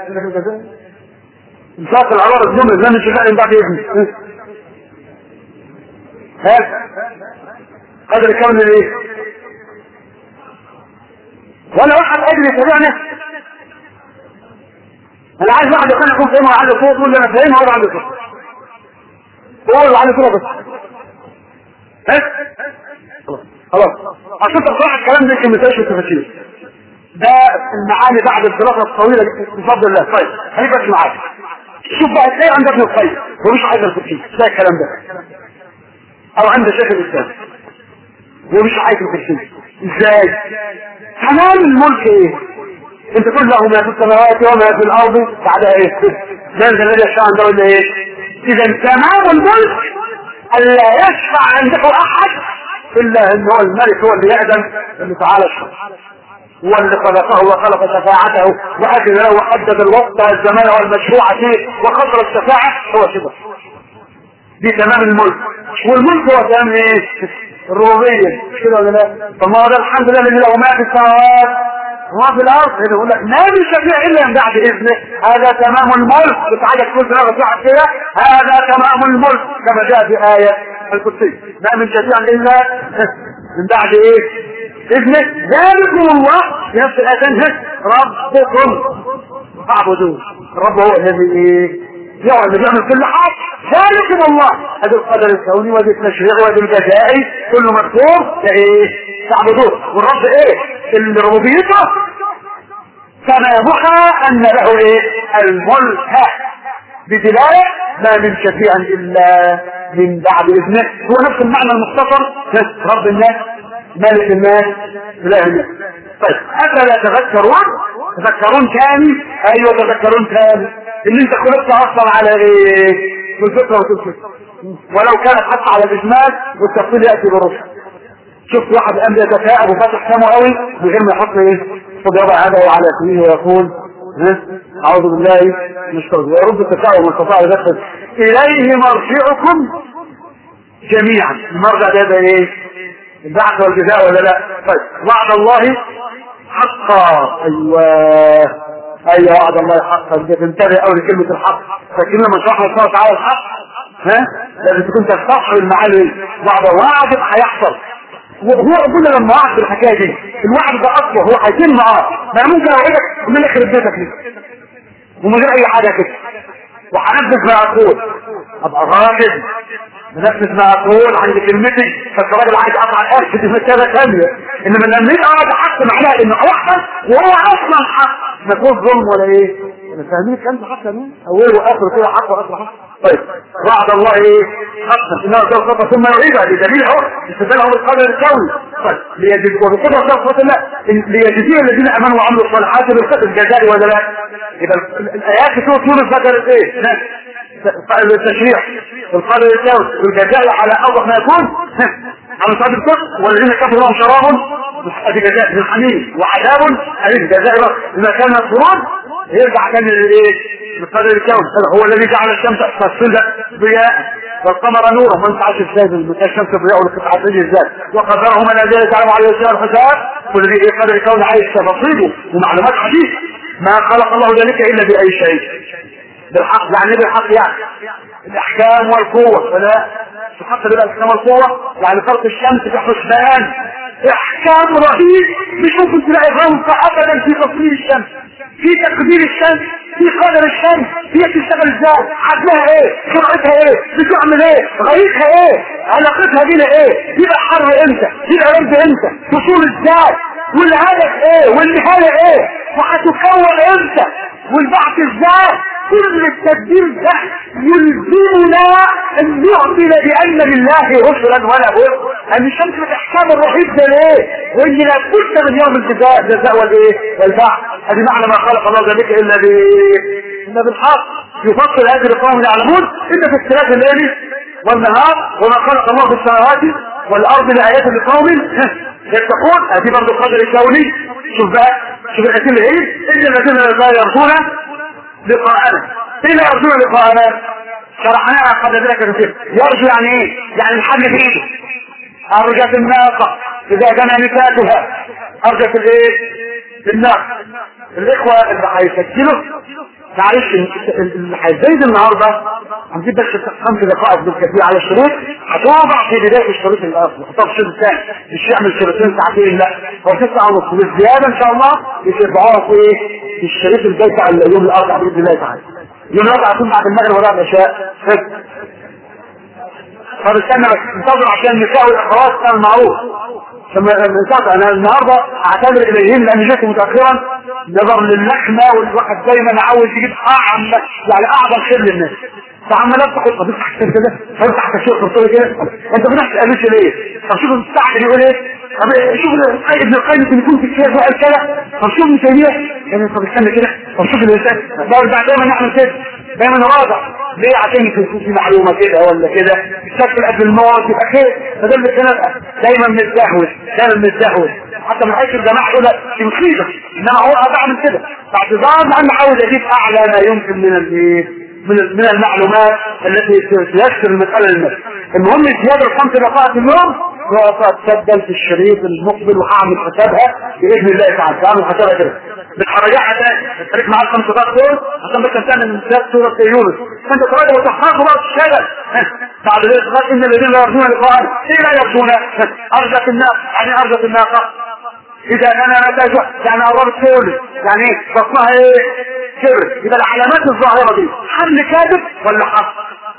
انفاق العوارض الجمله لا من شفيع بعد اذن ها قدر الكون ايه ولا واحد اجري يتابعني انا عايز واحد يكون يكون فاهمه وعلى صوت يقول لي انا فاهمه ولا على صوت هو اللي على صوت بس ها خلاص عشان تقرا الكلام ده يمكن ما تبقاش تفاصيل ده المعاني بعد الدراسه الطويله بفضل الله. طيب هيبقى معاك شوف بقى تلاقي عندك ابن القيم ومش عايز التفصيل تلاقي الكلام ده او عند شيخ الاسلام ومش عايز التفصيل ازاي تمام الملك ايه انت تقول له ما في السماوات وما في الارض بعدها ايه من الذي يشفع عنده ولا ايه اذا تمام الملك الا يشفع عنده احد الا ان هو الملك هو اللي يأذن اللي تعالى الشفع هو اللي خلقه وخلق شفاعته واذن له وحدد الوقت والزمان والمشروع فيه وقدر الشفاعه هو كده دي تمام الملك والملك هو تمام ايه الربوبيه مش كده ولا لا طب ما هو ده الحمد لله الذي له ما في السماوات وما في الارض هنا يقول لك ما من شفيع الا من بعد اذنه هذا تمام الملك بتعالى كل سنه بتاعك كده هذا تمام الملك كما جاء في ايه القدسيه ما من شفيع الا من بعد ايه اذنه ذلكم الله في نفس الايه ربكم فاعبدوه الرب هو الذي ايه يعلم اللي بيعمل كل حاجه ذلك من الله. هذا القدر الكوني وهذا التشريع وهذا الجزائي كله مكتوب ايه تعبدوه. والرب ايه الربوبيته سنبخى ان له ايه الملك بدلاله ما من شفيع الا من بعد اذنه. هو نفس المعنى المختصر رب الناس ملك الناس اله الناس. طيب افلا تذكرون؟ تذكرون ثاني؟ ايوه تذكرون ثاني. اللي انت خلقت اصلا على ايه؟ بالفكره وتلفكره، ولو كانت حتى على الاجمال والتفصيل ياتي بالرشد. شفت واحد قام يتفاعل وفتح سمه قوي من غير ما يحط ايه يضع هذا على فيه ويقول ها اعوذ بالله من الشر ويرد التفاعل من استطاع يدخل اليه مرجعكم جميعا. المرجع ده ايه؟ البعث والجزاء ولا لا؟ طيب وعد الله حقا. ايوه ايوه وعد الله حقا. تنتبه قوي لكلمه الحق. فاكرين لما شرحنا الله تعالى الحق ها لازم تكون تستحضر المعاني. وعد وعد هيحصل. وهو ربنا لما وعد بالحكايه دي الوعد ده اصله هو هيتم معاه. ما ممكن اوعدك من اخر بيتك ليه ومن غير اي حاجه كده وهنفذ ما اقول. ابقى راجل بنفذ ما اقول عند كلمتي. فالراجل عايز اقطع الارض دي مساله ثانيه. انما لما يبقى هذا حق معناه انه اوحد وهو اصلا حق ما فيهوش ظلم ولا ايه. فاهمين كلمه حق مين؟ اوله واخره كده حق واخره حق. طيب وعد الله ايه حقا انه سوف ثم يعيدها بدليل اهو استدل هو القدر الكوني. طيب ليجد وبقدر سوف لا ليجزي الذين امنوا وعملوا الصالحات بالقدر الجزائي ولا لا؟ يبقى الايات بتقول طول القدر ايه؟ التشريع والقدر الكوني والجزاء على اوضح ما يكون عن صادق الكفر. والذين كفروا لهم شراب ادي جزاء من حميم وعذاب ادي جزاء لما كان الخروج يرجع كان الايه بالقدر الكوني. هو الذي جعل الشمس تصل ضياء والقمر نورا من تعش الشمس الشمس ضياء لقطعه الذات وقدره منازل تعلم عليه الشهر الحساب. والذي ايه قدر الكون عايش تفاصيله ومعلومات حديث. ما خلق الله ذلك الا باي شيء بالحق. يعني بالحق يعني الاحكام والقوه ولا تحط بالاحكام والقوه يعني فرق الشمس في حسبان احكام رهيب. مش ممكن تلاقي غلطه ابدا في تصوير الشمس في تقدير الشمس في قدر الشمس هي تشتغل ازاي حجمها ايه سرعتها ايه بتعمل ايه غايتها ايه علاقتها بينا ايه يبقى حر امتى يبقى برد امتى وصول ازاي والهدف ايه والنهايه ايه وهتكون امتى والبعث ازاي. كل التدبير ده يلزمنا ان نؤمن بان لله رسلا ولا بد ان الشمس بالاحكام الرهيب ده ليه وان لا بد من يوم الجزاء الجزاء والايه والبعث. هذه معنى ما خلق الله ذلك الا ب الا بالحق. يفصل هذه لقوم يعلمون ان في اختلاف الليل والنهار وما خلق الله في السماوات والارض لايات لقوم يتقون. هذه برضه القدر الكوني. شوف بقى شوف الاسئله ايه ان الذين لا يرجون لقاءنا. ايه لا يرجون لقاءنا؟ شرحناها قبل ذلك كثير. يرجو يعني ايه؟ يعني الحل في ايده. ارجت الناقه اذا كان نفاتها ارجت الايه؟ الناقه. الاخوه اللي هيسجلوا معلش اللي هيزيد النهارده هنجيب بس خمس دقائق بالكثير على الشريط هتوضع في بدايه الشريط الاصلي حطها في الشريط الثاني مش يعمل شريطين ساعتين لا هو تسعه ونص بالزياده ان شاء الله يتبعوها في ايه في الشريط الجاي بتاع اليوم الاربعاء باذن الله تعالى. يوم الاربعاء هيكون بعد المغرب ولا العشاء. طب استنى بس انتظر عشان النساء والاخوات كان المعروف. انا النهارده اعتذر اليهم لان جيت متاخرا نظر للحمه والواحد دايما عاوز يجيب اعم يعني اعظم خير للناس. فعمال افتح القضيه تحت كده افتح تشوف الصوره كده انت بنحكي قالوش ليه؟ طب شوف الساعه بيقول ايه؟ طب شوف ابن القيم اللي يكون في الشيخ وقال كده طب شوف ابن تيميه يعني طب استنى كده طب شوف الانسان برجع دايما نعمل كده دايما نراجع ليه عشان يكون في معلومه كده ولا كده الشكل قبل الموت يبقى خير فده اللي كان دايما متزهوس دايما متزهوس حتى من حيث الجماعه يقول في مصيبه انما هو بعمل كده باعتذار لان عاوز اجيب اعلى ما يمكن من الايه من من المعلومات التي تيسر المساله للناس. المهم زياده الخمس دقائق اليوم وتسجل في الشريط المقبل وهعمل حسابها باذن الله تعالى هعمل حسابها كده بتراجعها تاني بتخليك معاك خمس دقائق دول عشان بس تعمل من ثلاث سوره يونس انت تراجع وتحقق بقى الشغل بعد ذلك ان الذين لا يرجون لقاءنا ايه لا يرجون ارجت الناقه يعني ارجت الناقه اذا انا نتاج يعني قربت تقول يعني ايه بطنها ايه كبر. يبقى العلامات الظاهره دي حمل كاذب ولا حق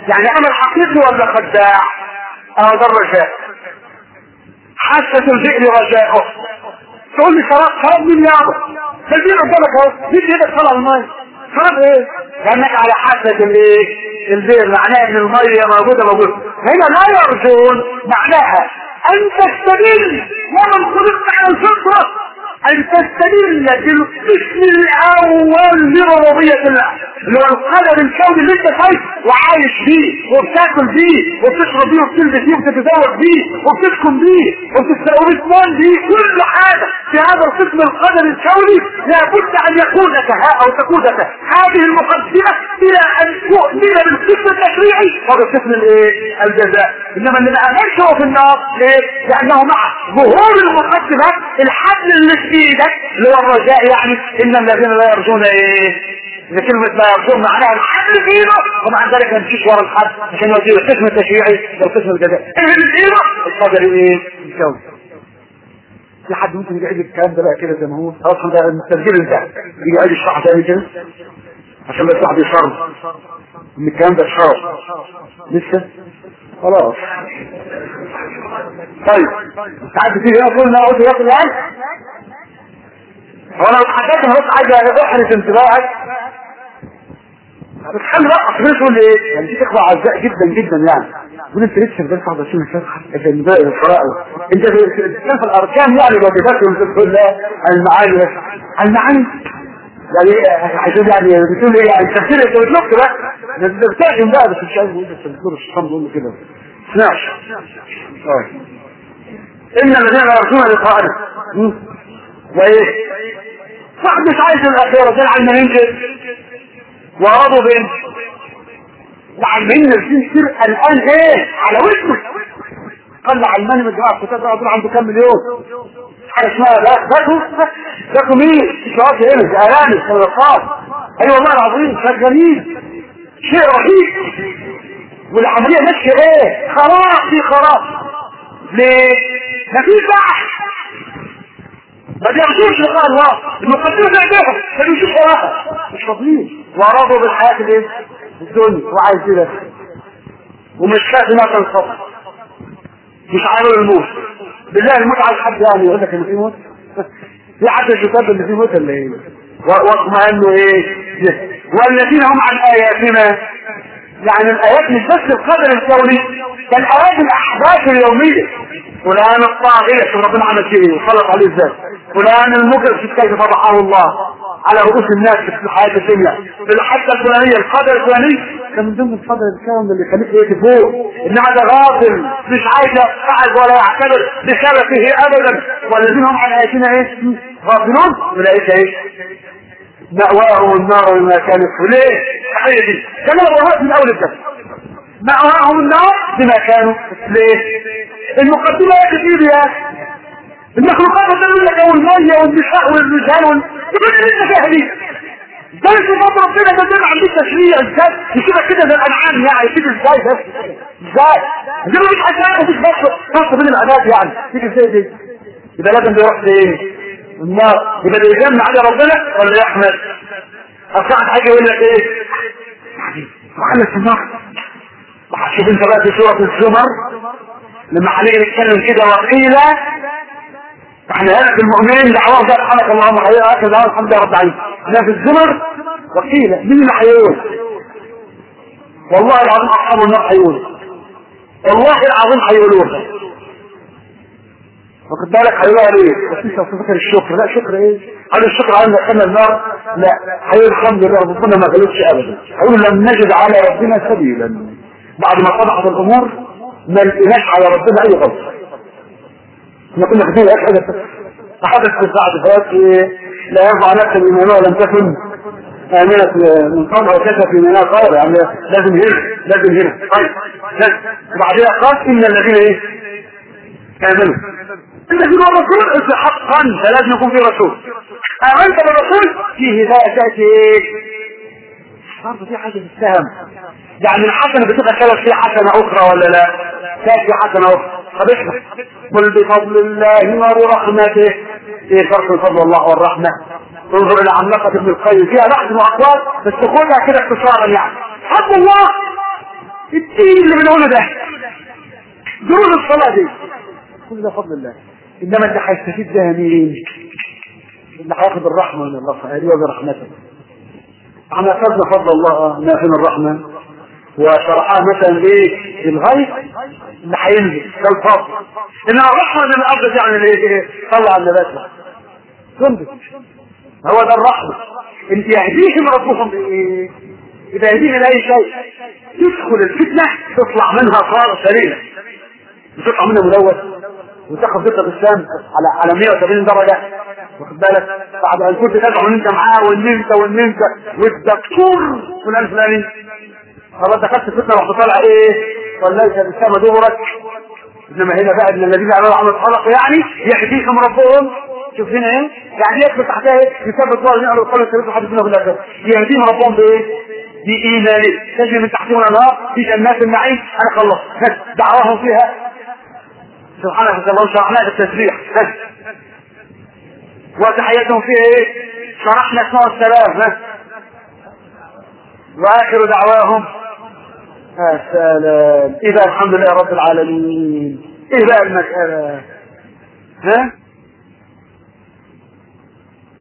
يعني امل حقيقي ولا خداع؟ اه ده الرجاء. حاسة الفئل رجاءه. تقول لي شراب شراب مين يابا؟ ده البير قدامك اهو، مين ايدك طلع الميه؟ شراب ايه؟ لانك على حاسة الايه؟ البير، معناها ان الميه موجوده موجوده. هنا لا يرجون، معناها ان تستدل ومن خلقت على الفطره ان تستدل بالقسم الاول لربوبيه الله، اللي هو القدر الكوني اللي انت شايف وعايش فيه وبتاكل فيه وبتشرب فيه وبتلبس فيه وبتتزوج فيه وبتسكن فيه وبتتنام فيه، كل حاجه في هذا القسم القدر الكوني لابد ان يقودك او تقودك هذه المقدمه الى ان تؤمن بالقسم التشريعي وبالقسم الايه؟ الجزاء. انما اللي ما امنش هو في النار ليه؟ لانه مع ظهور المقدمات الحبل اللي في ايدك اللي هو الرجاء، يعني ان الذين لا يرجون ايه؟ ان كلمه لا يرجون معناها الحبل في ايده، ومع ذلك ما يمشيش ورا الحبل عشان يوديه القسم التشريعي والقسم الجزاء. اللي في ايده القدر ايه؟ الكون. في حد ممكن يعيد الكلام ده بقى كده زي ما هو؟ خلاص ده التسجيل انتهى. يجي يعيد الشرح تاني كده عشان بس واحد يشرب ان الكلام ده شرب لسه خلاص. طيب ساعات بتيجي هنا تقول لنا اقعد ياكل يعني، هو انا لو حكيت انا بس عايز احرص انتباهك بتخلي بقى اصلا تقول لي ايه؟ يعني دي تخبى عزاء جدا جدا يعني. تقول انت لسه في درس واحد وعشرين فتحه الباقي الفرائض، انت في الاركان يعني الواجبات وتقول لا المعاني بس المعاني يعني عشان يعني بتقول ايه يعني تفسير انت بتلوك بقى ده بتاعهم بقى، بس مش عايز اقول بس الدكتور الشيطان بيقول له كده اسمعش. طيب ان الذين لا يرجون لقاءنا وايه؟ واحد مش عايز الاخيره ده العلمانيين كده وارادوا بين العلمانيين نازلين سرقه الان ايه على وشه. قال العلماني من الجماعه الكتاب ده عنده كام مليون حاجه اسمها لا ذاكوا ذاكوا مين؟ شباب هنا اعلامي صدقات. ايوه والله العظيم شغالين شيء رهيب والعمليه ماشيه ايه؟ خلاص في خلاص. ليه؟ مفيش بحث ما بيعرفوش لقاء الله، المقدمه بتاعتهم ما بيمشوش وراها، مش فاضيين وراضوا بالحياه الايه؟ الدنيا وعايز كده ومش خايف انها تنصف، مش عارف الموت. بالله الموت عايز حد يعني يقول لك ان في موت؟ في حد يكتب ان في موت ولا ايه؟ واطمئنوا ايه؟ والذين هم عن اياتنا، يعني الايات مش بس القدر الكوني، بل ايات الاحداث اليوميه. فلان الطاغية شوف ربنا عمل فيه وصلت عليه ازاي، فلان المجرم شوف كيف فضحه الله على رؤوس الناس في الحياه الدنيا، في الحته الفلانيه القدر الفلاني كان من ضمن القدر الكوني اللي يخليك ايه تفوق. انما ده غافل مش عايز يعترض ولا يعتبر بسببه ابدا. والذين هم عن اياتنا ايه؟ غافلون. اولئك ايه؟ مأواهم النار وما كانوا ليه؟ صحيح دي كانوا الرهات من اول الدرس مأواهم النار بما كانوا ليه؟ المقدمة يا كثير يا المخلوقات تقول لك او المية والنساء والرجال وال... يقول لك انت فيها دي ده مش فضل ربنا ده ده عندك تشريع ازاي يسيبك كده زي الانعام يعني يسيب ازاي بس ازاي ده مش حاجة مفيش بس فرق بين العادات يعني تيجي ازاي دي يبقى لازم بيروح لايه؟ النار. يبقى بيجمع على ربنا ولا يحمد؟ اصلا حاجة يقول لك ايه؟ وخلص النار. شوف انت بقى في سورة الزمر لما عليه نتكلم كده وقيل احنا هنا في المؤمنين دعوات ده سبحانك اللهم وبحمدك هكذا الحمد لله رب العالمين. احنا في الزمر وقيل مين اللي هيقول؟ والله العظيم اصحاب النار هيقولوا، والله العظيم هيقولوها. واخد بالك هيقولوها ليه؟ بس انت فاكر الشكر، لا شكر ايه؟ هل الشكر على ان دخلنا النار؟ لا هيقول الحمد لله ربنا ما غلطش ابدا. هيقول لم نجد على ربنا سبيلا بعد ما صدحت الامور ما لقيناش على ربنا اي غلط. احنا كنا كتير ايه حدث حدث في الساعة فات لا يرفع نفسا ايمانها لم تكن امنة من قبل او كتب في ايمانها قال يعني لازم هنا لازم هنا طيب لازم. وبعدها قال ان الذين ايه؟ امنوا الذين هو الرسول حقا فلازم يكون في رسول. امنت بالرسول في هداية تأتي ايه؟ برضه في حاجة تتهم يعني الحسنة بتبقى سبب في حسنة اخرى ولا لا؟ تأتي حسنة اخرى. طب اسمع قل بفضل الله ورحمته. ايه فرق الفضل الله والرحمة؟ انظر الى عملاقة ابن القيم فيها لحظ واقوال بس تقولها كده اختصارا يعني. فضل الله الدين اللي بنقوله ده دروس الصلاة دي كل ده فضل الله. انما اللي هيستفيد بها مين؟ اللي هياخد الرحمة من الله هذه وبرحمته. احنا اخذنا فضل الله ما فينا الرحمة وشرحها مثلا ايه الغيث اللي هينزل ده الفضل. انما الرحمة من الارض يعني ايه؟ طلع النبات تنبت. هو ده الرحمة. انت يهديهم ربهم بايه؟ اذا يهديهم لاي شيء تدخل الفتنة تطلع منها صار سليمة، تطلع منها ملوث وتاخد دقة السام على على مية وسبعين درجة، واخد بالك؟ بعد ان كنت تدعو ان انت معاه وان انت وان انت والدكتور فلان فلاني خلاص دخلت فتنة رحت طالع ايه؟ وليس بالسام دورك. انما هنا بقى ان الذين عملوا عمل خلق يعني يهديهم ربهم. شوف هنا ايه؟ يعني يكتب تحتها ايه؟ يثبت الله ونعم القول الثابت حدثنا في الاخره. يهديهم ربهم بايه؟ بايمان تجري من تحتهم الانهار في جنات النعيم. انا خلصت دعواهم فيها سبحانك اللهم شرحناها بالتسبيح وتحياتهم فيها ايه؟ شرحنا اسماء السلام ها واخر دعواهم السلام. ايه بقى الحمد لله رب العالمين؟ ايه بقى المسألة؟ ها؟